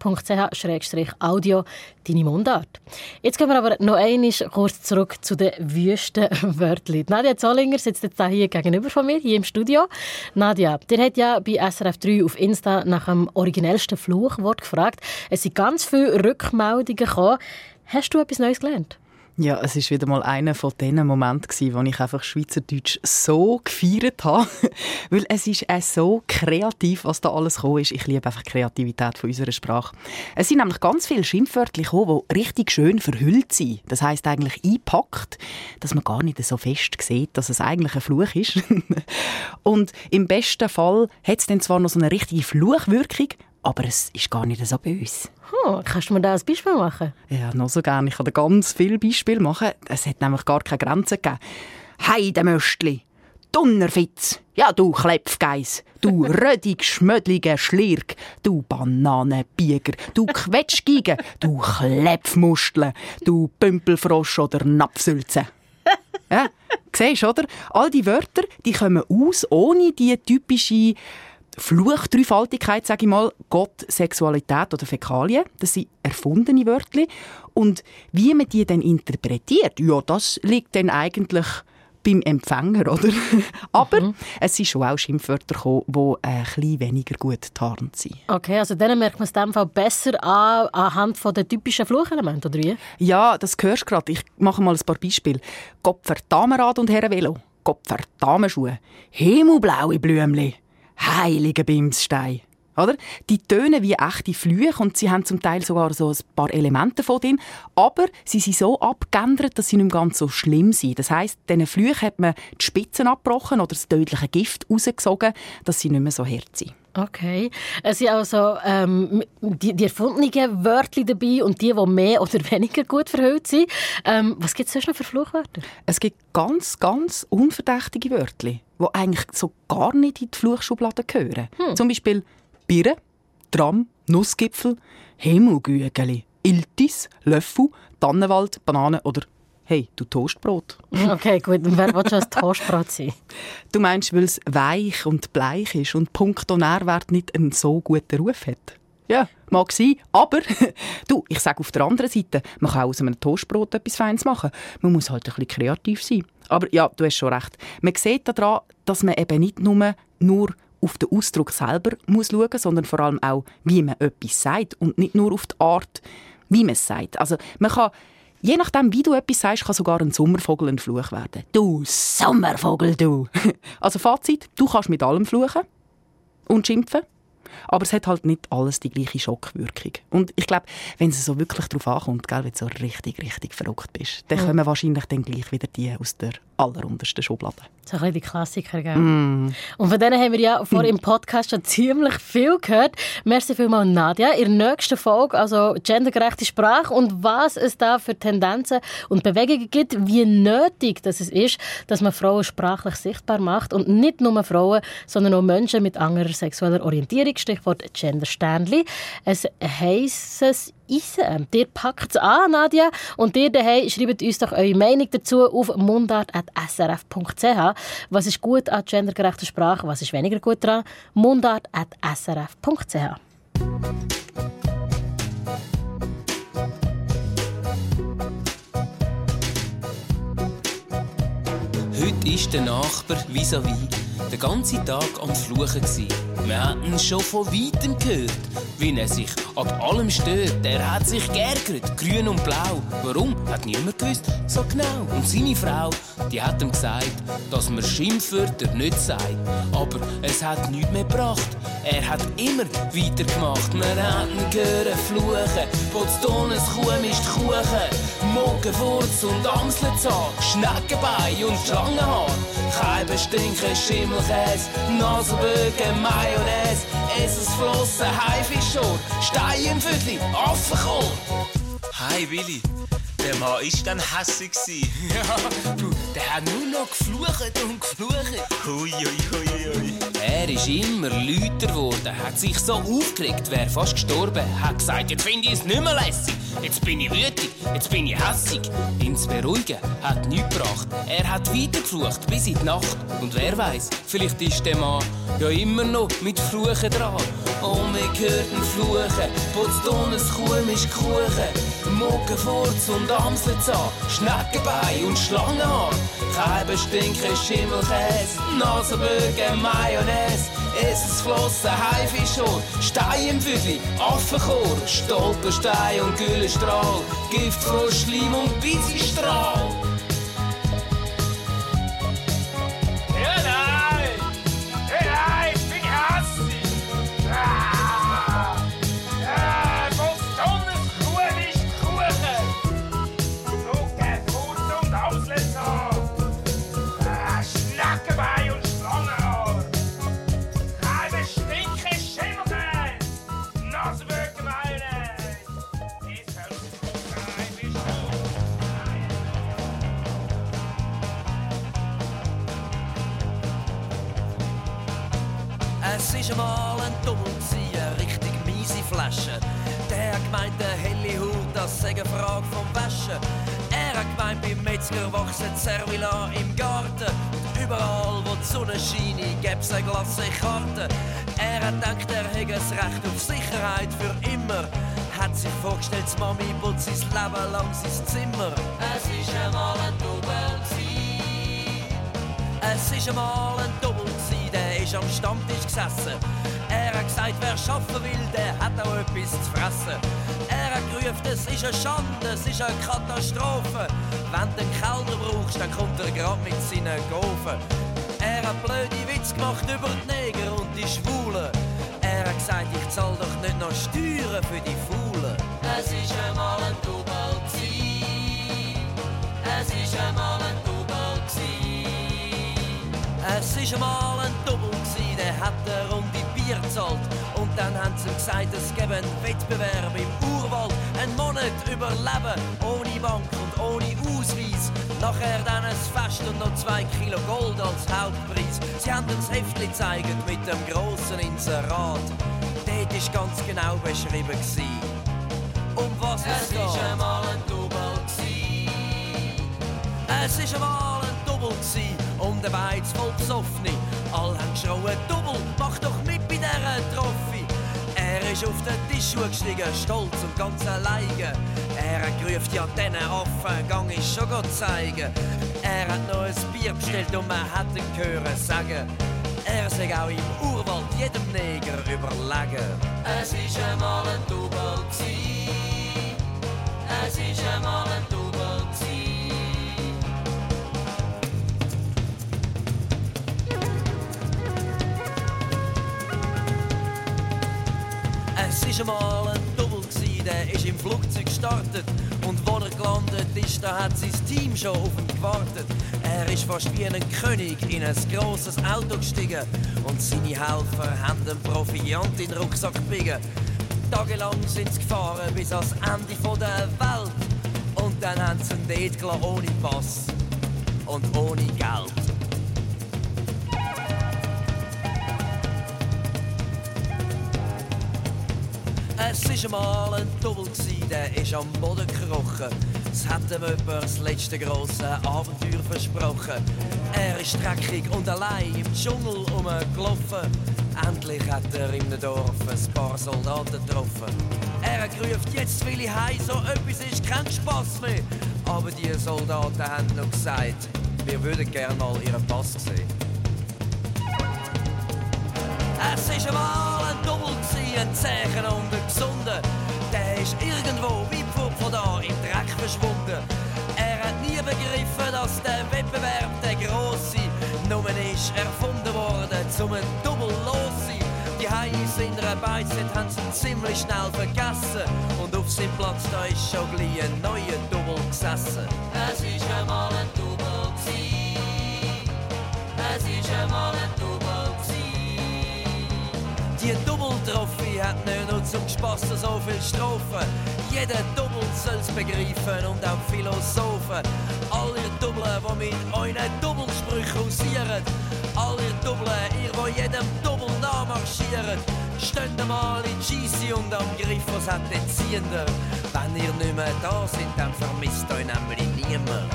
srf.ch/audio «Deine Mundart». Jetzt gehen wir aber noch einmal kurz zurück zu den Wüstenwörtchen. Nadia Zollinger sitzt jetzt hier gegenüber von mir, hier im Studio. Nadia, ihr habt ja bei SRF 3 auf Insta nach dem originellsten Fluchwort gefragt. Es sind ganz viele Rückmeldungen gekommen. Hast du etwas Neues gelernt? Ja, es war wieder mal einer von diesen Momenten, wo ich einfach Schweizerdeutsch so gefeiert habe. Weil es ist so kreativ, was da alles gekommen ist. Ich liebe einfach die Kreativität von unserer Sprache. Es sind nämlich ganz viele Schimpfwörter gekommen, die richtig schön verhüllt sind. Das heisst eigentlich eingepackt, dass man gar nicht so fest sieht, dass es eigentlich ein Fluch ist. Und im besten Fall hat es dann zwar noch so eine richtige Fluchwirkung, aber es ist gar nicht so bei uns. Kannst du mir da ein Beispiel machen? Ja, noch so gerne. Ich kann dir ganz viele Beispiele machen. Es hat nämlich gar keine Grenzen gegeben. Heidemöstli, Donnerfitz, ja du Klepfgeiss, du rödig-schmödliger Schlirk, du Bananenbieger, du Quetschgiege, du Klepfmustel, du Pümpelfrosch oder Napfsülze. Ja, siehst du, oder? All die Wörter, die kommen aus, ohne die typische Fluchdreifaltigkeit, sage ich mal, Gott, Sexualität oder Fäkalien. Das sind erfundene Wörter. Und wie man die dann interpretiert, ja, das liegt dann eigentlich beim Empfänger, oder? Aber es sind schon auch Schimpfwörter gekommen, die ein bisschen weniger gut getarnt sind. Okay, also dann merkt man es in dem Fall besser anhand der typischen Fluchelementen, oder wie? Ja, das hörst du gerade. Ich mache mal ein paar Beispiele. Kopfer Damenrad und Herrenvelo, Kopfer Damenschuhe, himmelblaue Blümli, heilige Bimsstein. Oder? Die tönen wie echte Flüche und sie haben zum Teil sogar so ein paar Elemente von drin, aber sie sind so abgeändert, dass sie nicht mehr ganz so schlimm sind. Das heisst, diesen Flüchen hat man die Spitzen abgebrochen oder das tödliche Gift rausgesogen, dass sie nicht mehr so hart sind. Okay. Es sind also die erfundenen Wörter dabei und die mehr oder weniger gut verhüllt sind. Was gibt es sonst noch für Fluchwörter? Es gibt ganz, ganz unverdächtige Wörter, die eigentlich so gar nicht in die Fluchschublade gehören. Zum Beispiel Birne, Tram, Nussgipfel, Himmelgügeli, Iltis, Löffel, Tannenwald, Banane oder «Hey, du Toastbrot». Okay, gut. Und wer will schon ein Toastbrot sein? Du meinst, weil es weich und bleich ist und punkto Nährwert nicht einen so guten Ruf hat? Ja, mag sein, aber du, ich sage auf der anderen Seite, man kann aus einem Toastbrot etwas Feines machen. Man muss halt ein bisschen kreativ sein. Aber ja, du hast schon recht. Man sieht daran, dass man eben nicht nur auf den Ausdruck selber muss schauen, sondern vor allem auch, wie man etwas sagt und nicht nur auf die Art, wie man es sagt. Also man kann, je nachdem, wie du etwas sagst, kann sogar ein Sommervogel ein Fluch werden. Du Sommervogel, du! Also Fazit, du kannst mit allem fluchen und schimpfen, aber es hat halt nicht alles die gleiche Schockwirkung. Und ich glaube, wenn es so wirklich darauf ankommt, gell, wenn du so richtig, richtig verrückt bist, dann kommen wahrscheinlich dann gleich wieder die aus der alleruntersten Schublade. So ein bisschen die Klassiker, gell? Und von denen haben wir ja vor im Podcast schon ziemlich viel gehört. Merci vielmals, Nadia. In der nächsten Folge, also gendergerechte Sprache und was es da für Tendenzen und Bewegungen gibt, wie nötig das ist, dass man Frauen sprachlich sichtbar macht und nicht nur Frauen, sondern auch Menschen mit anderer sexueller Orientierung, Stichwort Gendersternli. Es heisst es Ihr packt es an, Nadia, und ihr daheim schreibt uns doch eure Meinung dazu auf mundart@srf.ch. Was ist gut an gendergerechter Sprache, was ist weniger gut daran? mundart@srf.ch. Heute ist der Nachbar vis-à-vis den ganzen Tag am Fluchen gsi. Wir hatten ihn schon von Weitem gehört, wie er sich an allem stört. Er hat sich geärgert, grün und blau. Warum? Hat niemand gewusst, so genau. Und seine Frau, die hat ihm gesagt, dass man Schimpfwörter nicht sagt. Aber es hat nichts mehr gebracht. Er hat immer weitergemacht. Wir hatten ihn gehört fluchen. Potsdones Kuh mischt Kuchen. Moggenwurz und Amselzahn. Schneckenbein und Schlangenhaar. Scheiben stinken, Schimmelkäse. Nasenbögen, Mayonnaise. Eselsflossen, Haifischschor. Stein im Viertel, Affenkohl. Hi Willi, Der Mann war dann hässig. Ja, du, der hat nur noch geflucht und geflucht. Hui, hui, hui, hui. Er ist immer lauter geworden, hat sich so aufgeregt, wäre fast gestorben. Hat gesagt, jetzt finde ich es nicht mehr lässig. Jetzt bin ich wütig, jetzt bin ich hässig. Ihn zu beruhigen hat nichts gebracht. Er hat weitergeflucht bis in die Nacht. Und wer weiß, vielleicht ist der Mann ja immer noch mit Fluchen dran. Oh, wir hörten Fluchen, Potsdones komisch Kuchen. Moggenfurz und Amselzahn, Schneckenbein und Schlangenhaar. Keiben, Stinken, Schimmelkäse, Nasenbögen, Mayonnaise. Eselsflossen, Haifischhorn, Stein im Füdli, Affenchor, Stolperstein und Güllenstrahl, Giftfrosch, Schleim und Bissestrahl. Ja, nein! Hey, ich bin hässlich! Potsdones Kuh ist Kuchen! Moggenfurz und Amselzahn, Schneckenbein und Schlangenhaar. Keiben, Stinken, Schimmelkäse, Nasenbögen, Mayonnaise. Es ist einmal ein Dummel, eine richtig miese Flasche. Der hat gemeint, der helle Haut, das sei eine Frage vom Waschen. Er hat gemeint, beim Metzger wachsen Servila im Garten. Und überall, wo die Sonne scheint, gäb's eine glasse Karte. Er hat gedacht, er hätte das Recht auf Sicherheit für immer. Hat sich vorgestellt, die Mami putzt sein Leben lang sein Zimmer. Es ist einmal ein Double gsi. Es ist einmal ein Double gsi, der ist am Stammtisch gesessen. Er hat gesagt, wer schaffen will, der hat auch etwas zu fressen. Er hat gerufen, es ist eine Schande, es ist eine Katastrophe. Wenn du einen Kellner brauchst, dann kommt er grad mit seinen Gofen. Er hat blöde Witze gemacht über die Neger und die Schwulen. Er hat gesagt, ich zahl doch nicht noch Steuern für die Faulen. Es ist einmal ein Double gsi. Es ist einmal ein Double gsi. Es ist einmal ein Double gsi, der hat eine Runde Bier gezahlt. Und dann haben sie ihm gesagt, es gäbe einen Wettbewerb im Urwald. Einen Monat überleben, ohne Bank und ohne Ausweis. Nachher dann ein Fest und noch 2 Kilo Gold als Hauptpreis. Sie haben uns Heftli gezeigt mit dem grossen Inserat. Dort ist ganz genau beschrieben gsi, um was es geht. Es ist einmal ein Double gsi. Es ist einmal ein Double gsi, um den Beiz voll besoffene. Alle haben geschrauen, Double, mach doch mit bei dieser Trophy. Er ist auf den Tisch gestiegen, stolz und ganz alleine. Er hat gerufen, ja, diesen Affen gang ich schon zeigen. Er hat noch ein Bier bestellt und man hat ihn hören sagen, er sei auch im Urwald jedem Neger überlegen. Es ist einmal ein Double gsi. Es ist einmal ein Double gsi. Es ist einmal ein Double gsi, der ist im Flugzeug gestartet. Und wo er gelandet ist, da hat sein Team schon auf ihn gewartet. Er ist fast wie ein König in ein grosses Auto gestiegen. Und seine Helfer haben den Proviant in den Rucksack gebiegen. Tagelang sind sie gefahren bis ans Ende der Welt. Und dann haben sie ihn dort gelassen, ohne Pass und ohne Geld. Es ist einmal ein Double gsi, der ist am Boden gekrochen. Es hat ihm jemand das letzte grosse Abenteuer versprochen. Er ist dreckig und allein im Dschungel rumgelaufen. Endlich hat er in dem Dorf ein paar Soldaten getroffen. Er hat gerufen, jetzt will ich heim, so etwas ist kein Spass mehr. Aber die Soldaten haben noch gesagt, wir würden gerne mal ihren Pass sehen. Es ist einmal ein Double gsi, ein Zeichen und ein Gesunder. Der ist irgendwo weit von da im Dreck verschwunden. Er hat nie begriffen, dass der Wettbewerb der grosse nur ist erfunden worden, zum ein Double los sein. Die Heinis in der Beiz haben sie ziemlich schnell vergessen. Und auf seinem Platz da ist schon gleich ein neuer Double gesessen. Es ist einmal ein Double gsi. Es ist einmal ein Double gsi. Die Doublet Trophy hat nicht nur zum Spassen so viel Strophen. Jeder Double soll's begreifen und auch Philosophen. All ihr Double, die mit euren Doublesprüchen hausieren. All ihr Double, ihr, die jedem Double nachmarschieren. Steht mal in GC und am Griff, was hat den Ziehender. Wenn ihr nicht mehr da seid, dann vermisst euch nämlich niemand.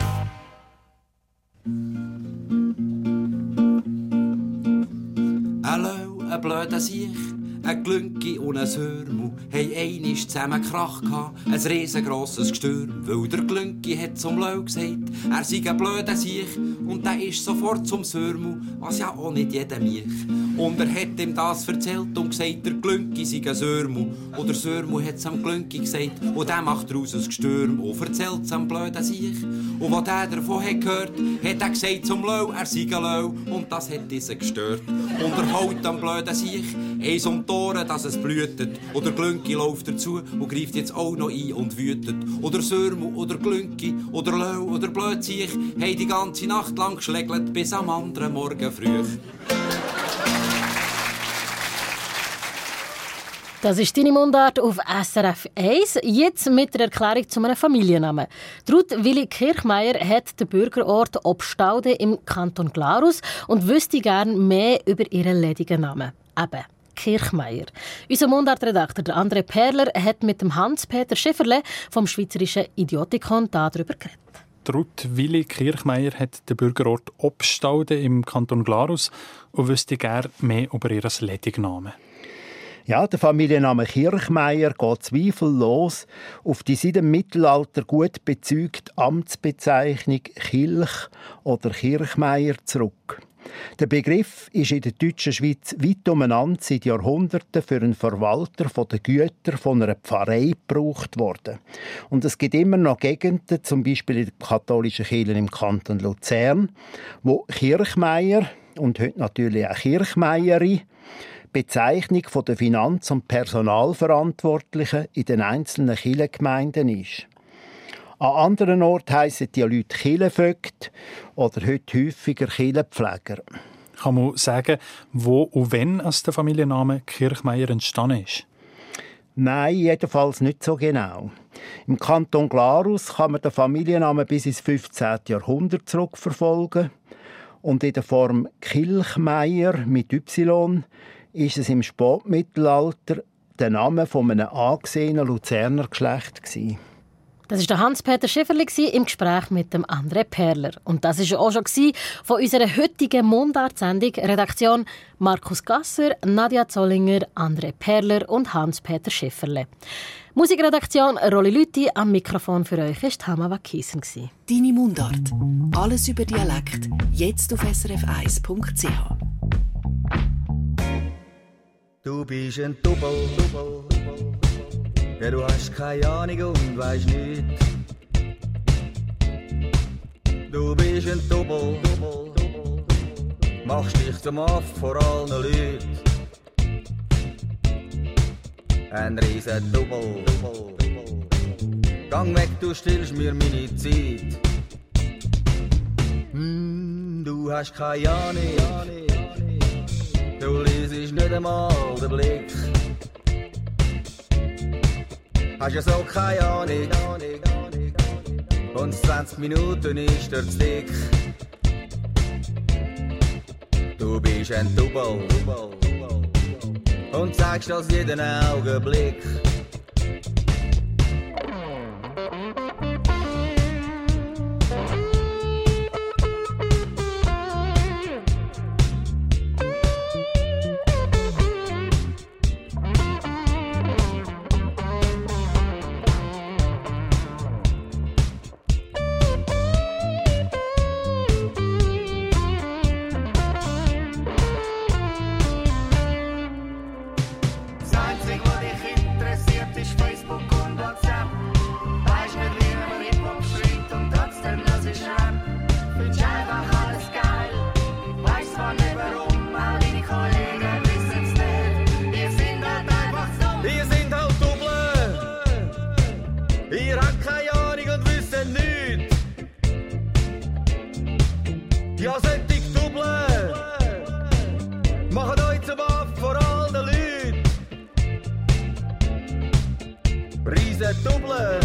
Hallo, ein blöder Siech, ein Glünki und ein Hörmu haben einmal zusammen Krach gehabt, ein riesengrosses Gestürm. Weil der Glünki hat zum Lau gesagt, er sei ein blöder Siech und der ist sofort zum Hörmu, was ja auch nicht jeder mich. Und er hat ihm das erzählt und gesagt, der Glünki sei ein Hörmu. Und der Hörmu hat es am Glünki gesagt und der macht daraus ein Gestürm und erzählt es am blöden Siech. Und was der davon hat gehört, hat er gesagt zum Lau, er sei ein Lau und das hat diesen gestört. Und er haut am blöden Siech eins um die Ohren, dass es blühtet. Oder Glünki läuft dazu und greift jetzt auch noch ein und wütet. Oder Sörmu, oder Glünki, oder Lau, oder Blödsiech haben die ganze Nacht lang geschlägelt bis am anderen Morgen früh. Das ist deine Mundart auf SRF 1. Jetzt mit der Erklärung zu einem Familiennamen. Ruth Willi Kirchmeier hat den Bürgerort Obstaude im Kanton Glarus und wüsste gerne mehr über ihren ledigen Namen. Eben, Kirchmeier. Unser Mundartredakteur André Perler hat mit dem Hans-Peter Schifferle vom Schweizerischen Idiotikon darüber geredet. Ruth Willi Kirchmeier hat den Bürgerort Obstaude im Kanton Glarus und wüsste gerne mehr über ihren ledigen Namen. Ja, der Familienname Kirchmeier geht zweifellos auf die seit dem Mittelalter gut bezeugte Amtsbezeichnung Kilch oder Kirchmeier zurück. Der Begriff ist in der deutschen Schweiz weit umeinander seit Jahrhunderten für einen Verwalter der Güter von einer Pfarrei gebraucht worden. Und es gibt immer noch Gegenden, zum Beispiel in der katholischen Kirche im Kanton Luzern, wo Kirchmeier und heute natürlich auch Kirchmeierin Bezeichnung der Finanz- und Personalverantwortlichen in den einzelnen Kirchengemeinden ist. An anderen Orten heissen die Leute Kirchenvögte oder heute häufiger Kirchenpfleger. Kann man sagen, wo und wann der Familienname Kirchmeier entstanden ist? Nein, jedenfalls nicht so genau. Im Kanton Glarus kann man den Familiennamen bis ins 15. Jahrhundert zurückverfolgen. Und in der Form Kilchmeier mit Y ist es im Spätmittelalter der Name von einem angesehenen Luzerner Geschlecht gewesen. Das war der Hans-Peter Schifferle im Gespräch mit dem André Perler. Und das war auch schon von unserer heutigen Mundart-Sendung. Redaktion Markus Gasser, Nadia Zollinger, André Perler und Hans-Peter Schifferle. Musikredaktion Rolli Lüthi, am Mikrofon für euch war Hama Wakiesen. Deine Mundart. Alles über Dialekt. Jetzt auf srf1.ch. Du bist ein Double, ja, du hast keine Ahnung und weisst nicht. Du bist ein Double, machst dich zum Aff vor allen Leuten. Ein riesen Double, gang weg, du stillst mir meine Zeit. Du hast keine Ahnung, du liest nicht einmal den Blick. Hast ja so keine Ahnung. Und 20 Minuten ist er zu dick. Du bist ein Double und zeigst das jeden Augenblick. Das Einzige, was dich interessiert, riesen Double.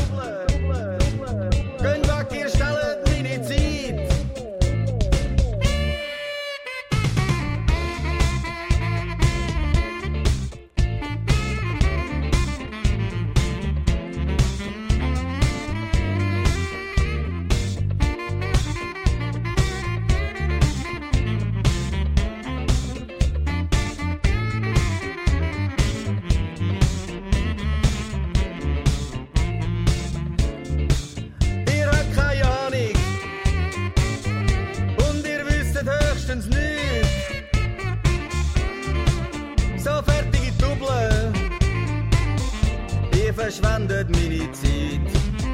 Geht weg, ihr stellt meine Zeit. Verschwendet meine Zeit.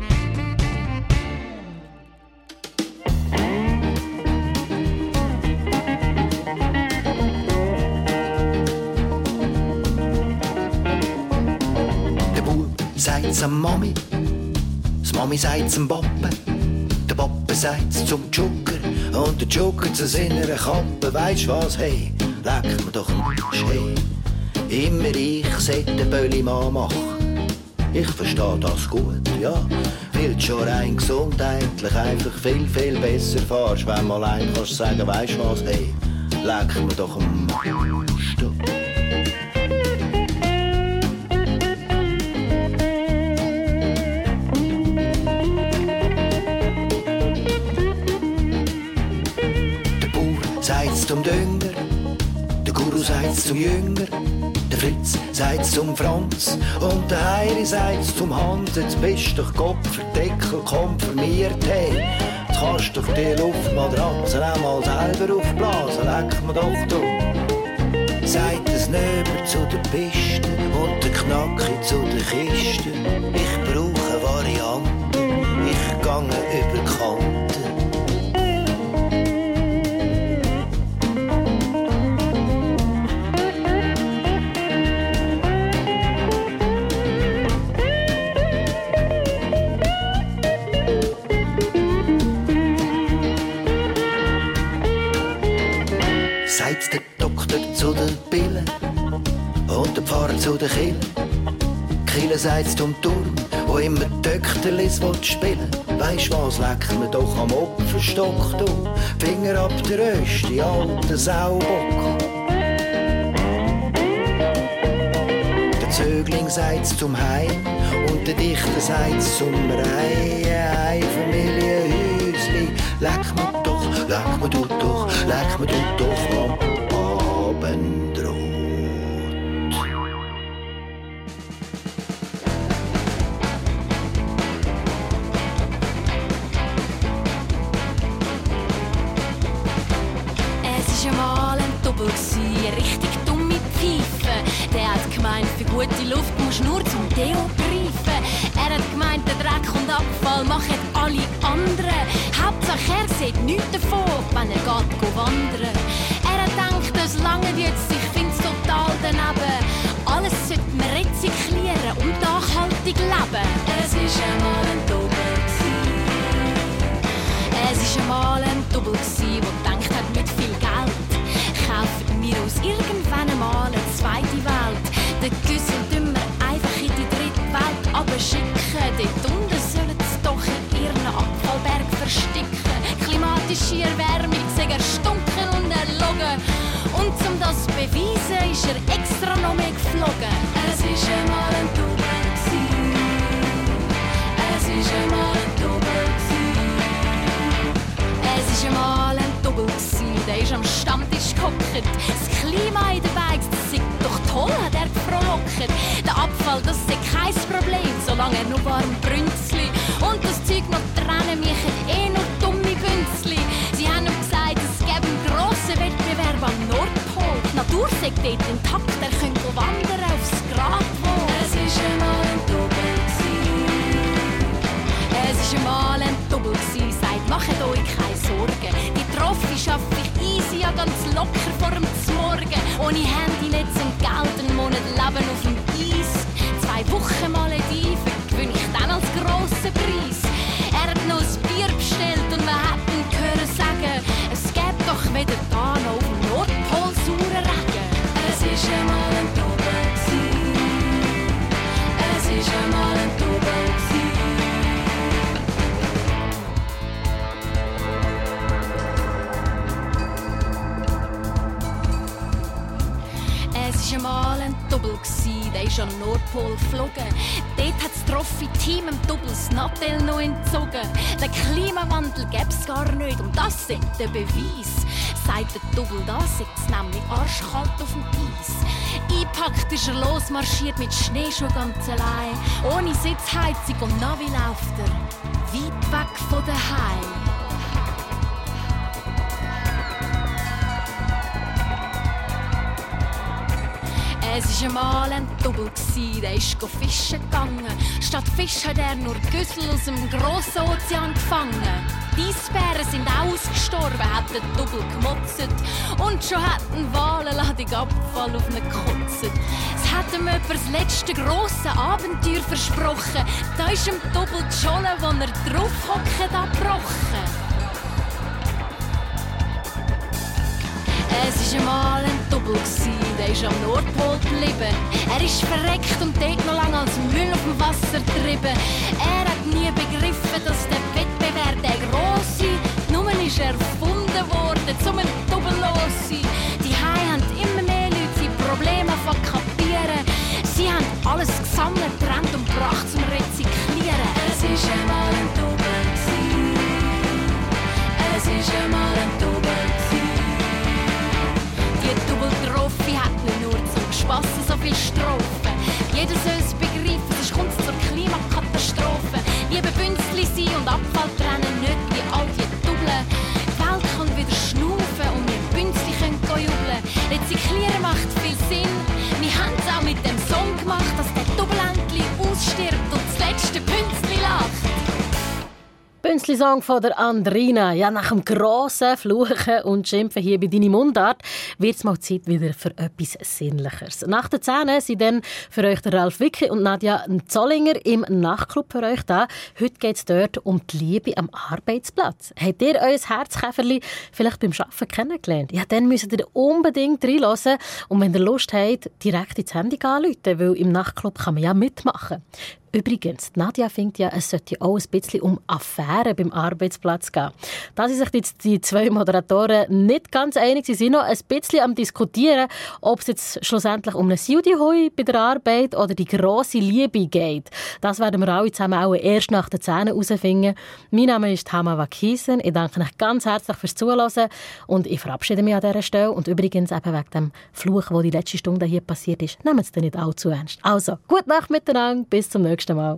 Der Bub sagt's zum Mami, das Mami sagt's zum Pappe, der Pappe sagt's zum Joker und der Joker zu seiner Kappe. Weisst was, hey, leck mir doch am Arsch, hey. Immer ich sollte den Böllimann machen. Ich verstehe das gut, ja. Weil du schon rein gesundheitlich einfach viel, viel besser fahrst, wenn du allein kannst sagen, weisst was, hey, leck mir doch am Arsch. Der Bauer sagt's zum Dünger, der Guru sagt's zum Jünger, der Fritz sagt's zum Franz und der Heiri sagt's zum Hans. Jetzt bist doch Gott verdeckel konfirmiert, hey. Jetzt kannst doch die Luftmatratze auch mal selber aufblasen, leck mir doch du. Sagt es Nöber zu der Piste und der Knacki zu der Kiste. Ich brauche Varianten, ich gange über Kanten. Sagt der Doktor zu den Pillen und der Pfarrer zu den Killen. Kille sagt's zum Turm, wo immer Töchterlis spielen. Weisst was, leck mir doch am Opferstock, du. Finger ab der Rösti, alter Saubock. Der Zögling sagt's zum Heim und der Dichter sagt's zum Reihe. Familienhäusli, leck mir doch, leck mir du doch, leck mir du doch am Abendrot. Es war einmal ein Doppel, eine richtig dumme Pfeife. Der hat gemeint, für gute Luft musst du nur zum Deo greifen. Er hat gemeint, der Dreck und Abfall machen alle anderen. Hauptsache er sieht nichts davon, wenn er geht wandern. Er hat gedacht, das lange jetzt, ich find's total daneben. Alles sollte man rezyklieren und nachhaltig leben. Es war einmal ein Doppel. Es war einmal ein Doppel, der gedacht hat, mit viel Geld kaufen wir uns irgendwann einmal eine zweite Welt. Den Güssel tun wir einfach in die dritte Welt abschicken. Dort unten sollen sie doch in ihren Abfallberg versticken. Klimatische Erwärmung sei erstunken und erlogen. Und um das zu beweisen, ist er extra noch mehr geflogen. Es war einmal ein Double. Es war einmal ein Double. Es war einmal ein Double, der ist am Stammtisch gehockt. Das Klima in der Beiz, das sei doch toll, hat er gefrohlockt. Der Abfall, das sei kein Problem, solange er nur warm Brünzli. Und das Zeug noch trennen mich nur dumme Bünzli. Sie haben ihm gesagt, es gäbe einen grossen Wettbewerb am Nordpol. Die Natur sei dort intakt, er könnte wandern aufs Gradwohl. Es war einmal ein Double. Es war einmal ein Double, sagt, macht euch keine Sorgen. Die Trophy schaffe ich easy, ja ganz locker vor dem Zmorgen. Ohne Handynetz und Geld, einen Monat Leben auf dem Eis. 2 Wochen Malediven gewinne ich dann als grossen Preis. Er hat noch ein Bier bestellt und wir hätten hören sagen, es gäbe doch weder da noch auf dem Nordpol sauren Regen. Es ist ist einmal ein Double gsi. Es war einmal ein Double, der ist an den Nordpol geflogen. Dort hat das Trophy-Team im Double das Nattel noch entzogen. Den Klimawandel gäb's gar nicht und das sind der Beweis. Sagt der Double, da sitzt nämlich arschkalt auf dem Eis. Eingepackt ist er losmarschiert mit Schneeschuh ganz allein. Ohne Sitzheizung und Navi läuft er weit weg von daheim. Es war einmal ein Double, der ist fischen gegangen. Statt Fisch hat er nur Güssel aus dem grossen Ozean gefangen. Die Eisbären sind auch ausgestorben, hat der Double gemotzt. Und schon hat ein Wal eine Ladung Abfall auf ihn gekotzt. Es hat ihm jemand das letzte grosse Abenteuer versprochen. Da ist ihm Double die Scholle, wo er drauf hockt, abgebrochen. Es war einmal ein Double, der ist am Nordpol geblieben. Er ist verreckt und dort noch lange als Müll auf dem Wasser getrieben. Er hat nie begriffen, dass der Wettbewerb der grosse nur ist erfunden worden, um ein Double los zu sein. Die Haie haben immer mehr Leute, die Probleme kapieren. Sie haben alles gesammelt, getrennt und gebracht zum Rezyklieren. Es war einmal ein Double, es war einmal ein Double. Die Double-Trophy hat nicht nur zum Spassen so viel Strophen. Jeder soll es begreifen, sonst kommt es zur Klimakatastrophe. Liebe Bünzli sein und Abfall trennen, nicht wie all die Doublen. Die Welt kann wieder schnaufen und wir Bünzli können jubeln. Rezyklieren macht viel Sinn. Wir haben es auch mit dem Song gemacht, dass der Double endlich ausstirbt und das letzte Bünzli lacht. Bünzli-Song von der Andrina. Ja, nach dem grossen Fluchen und Schimpfen hier bei «Deine Mundart» wird es mal Zeit wieder für etwas Sinnlicheres. Nach den 10 sind dann für euch der Ralf Wicki und Nadja Zollinger im Nachtclub für euch da. Heute geht es dort um die Liebe am Arbeitsplatz. Habt ihr euer Herzkäferli vielleicht beim Arbeiten kennengelernt? Ja, dann müsst ihr unbedingt reinhören und wenn ihr Lust habt, direkt ins Handy anrufen, weil im Nachtclub kann man ja mitmachen. Übrigens, Nadja findet ja, es sollte auch ein bisschen um Affären beim Arbeitsplatz gehen. Da sind sich jetzt die 2 Moderatoren nicht ganz einig. Sie sind noch ein bisschen am Diskutieren, ob es jetzt schlussendlich um einen Sildihui bei der Arbeit oder die grosse Liebe geht. Das werden wir alle zusammen auch erst nach den 10 herausfinden. Mein Name ist Hama Wakiesen. Ich danke euch ganz herzlich fürs Zuhören und ich verabschiede mich an dieser Stelle. Und übrigens eben wegen dem Fluch, der die letzte Stunde hier passiert ist, nehmen Sie es nicht allzu ernst. Also, gute Nacht miteinander, bis zum nächsten Mal.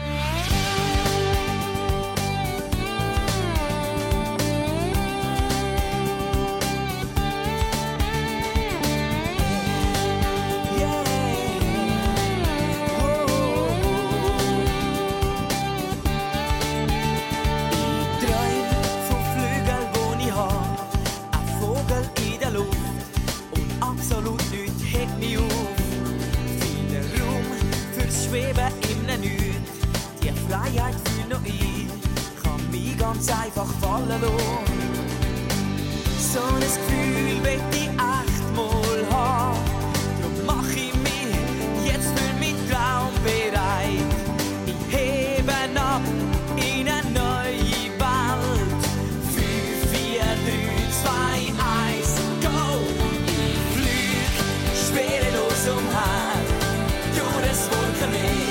Freiheit fühl noch ich, kann mich ganz einfach fallen lassen. So ein Gefühl will ich echt mal haben, darum mach ich mich jetzt für meinen Traum bereit. Ich hebe ab in eine neue Welt. 5, 4, 3, 2, 1, go! Ich flieg schwerelos umher, durch das Wolkenmeer.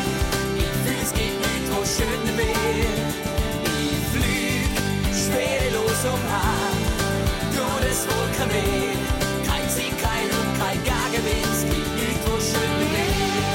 Schöner Meer. Ich flieg schwerelos umher, durch das Wolkenmeer. Kein Sieg, kein Ruhm, kein Gegenwind, es gibt nichts, wo schöner wäre.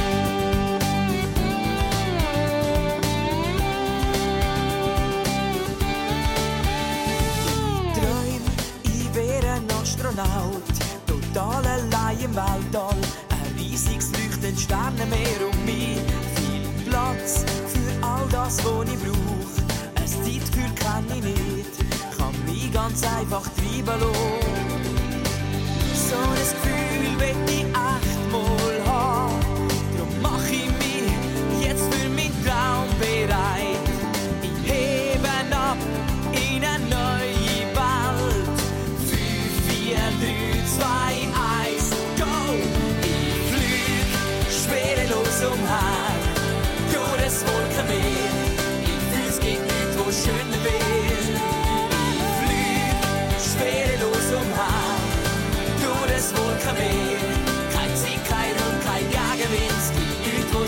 Ich träum, ich wäre ein Astronaut, total allein im Weltall. Ein riesiges leuchtendes Sternenmeer um mich, viel Platz für all das, was ich brauch. Ein Zeitgefühl kenn ich nicht, kann mich ganz einfach treiben lassen. So ein Gefühl will ich echt mal haben, darum mach ich mich jetzt für meinen Traum bereit. Ich hebe ab in eine neue Welt. 5, 4, 3, 2, 1, go! Ich flieg schwerelos umher,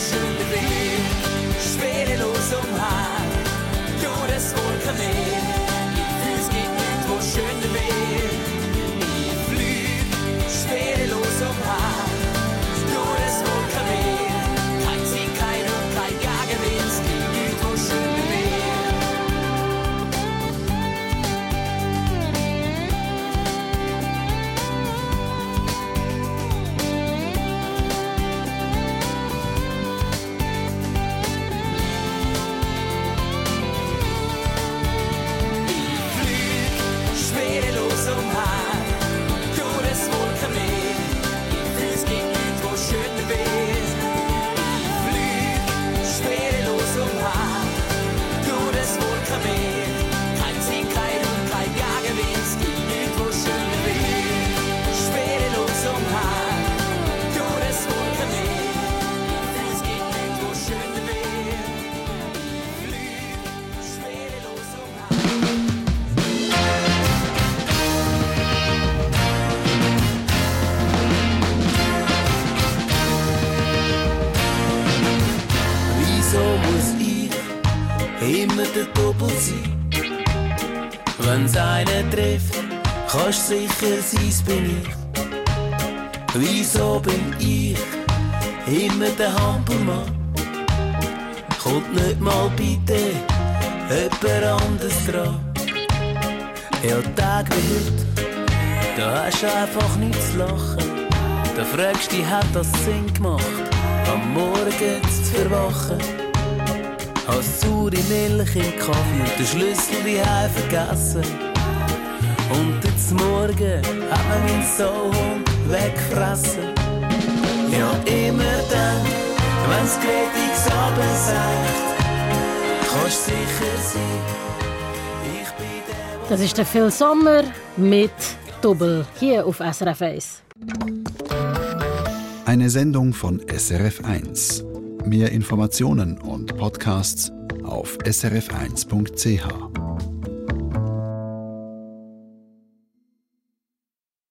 schöner wird. Schwerelos umher, durch das Wolkenmeer. Ich fühl's gibt nichts, wo schöner wird. Ich flüg schwerelos umher, durch das Wolkenmeer. Kein Sieg, kein Ruhm, kein Gegenwind, es gibt nichts, wo schöner wird. Schwerelos umher, durch das Wolkenmeer. Ich fühl's gibt nichts, wo schöner wird. Ich flüg schwerelos umher, durch das Wolkenmeer. Kein Sieg, kein Ruhm, kein Gegenwind, es gibt nichts, wo schöner wird. Schwerelos umher, durch das Wolkenmeer. Ich fühl's gibt nichts, wo schöner wird. Ich flüg schwerelos umher. Wieso muss ich immer der Doppel sein? Wenn's einen trifft, kannst sicher sein, es bin ich. Wieso bin ich immer der Hampelmann? Kommt nicht mal bitte jemand anderes dran? Ja, Tag wie heute, da hast du einfach nichts zu lachen. Da fragst du dich, hat das Sinn gemacht, am Morgen zu verwachen? Hast saure Milch im Kaffee und den Schlüssel daheim vergessen. Und jetzt Morgen hat man meinen Sohn weggefressen. Ja, immer dann, wenn's Kritiks absagt, kannst sicher sein, ich bin der... Das ist der Phil Sommer mit Double hier auf SRF 1. Eine Sendung von SRF 1. Mehr Informationen und Podcasts auf srf1.ch.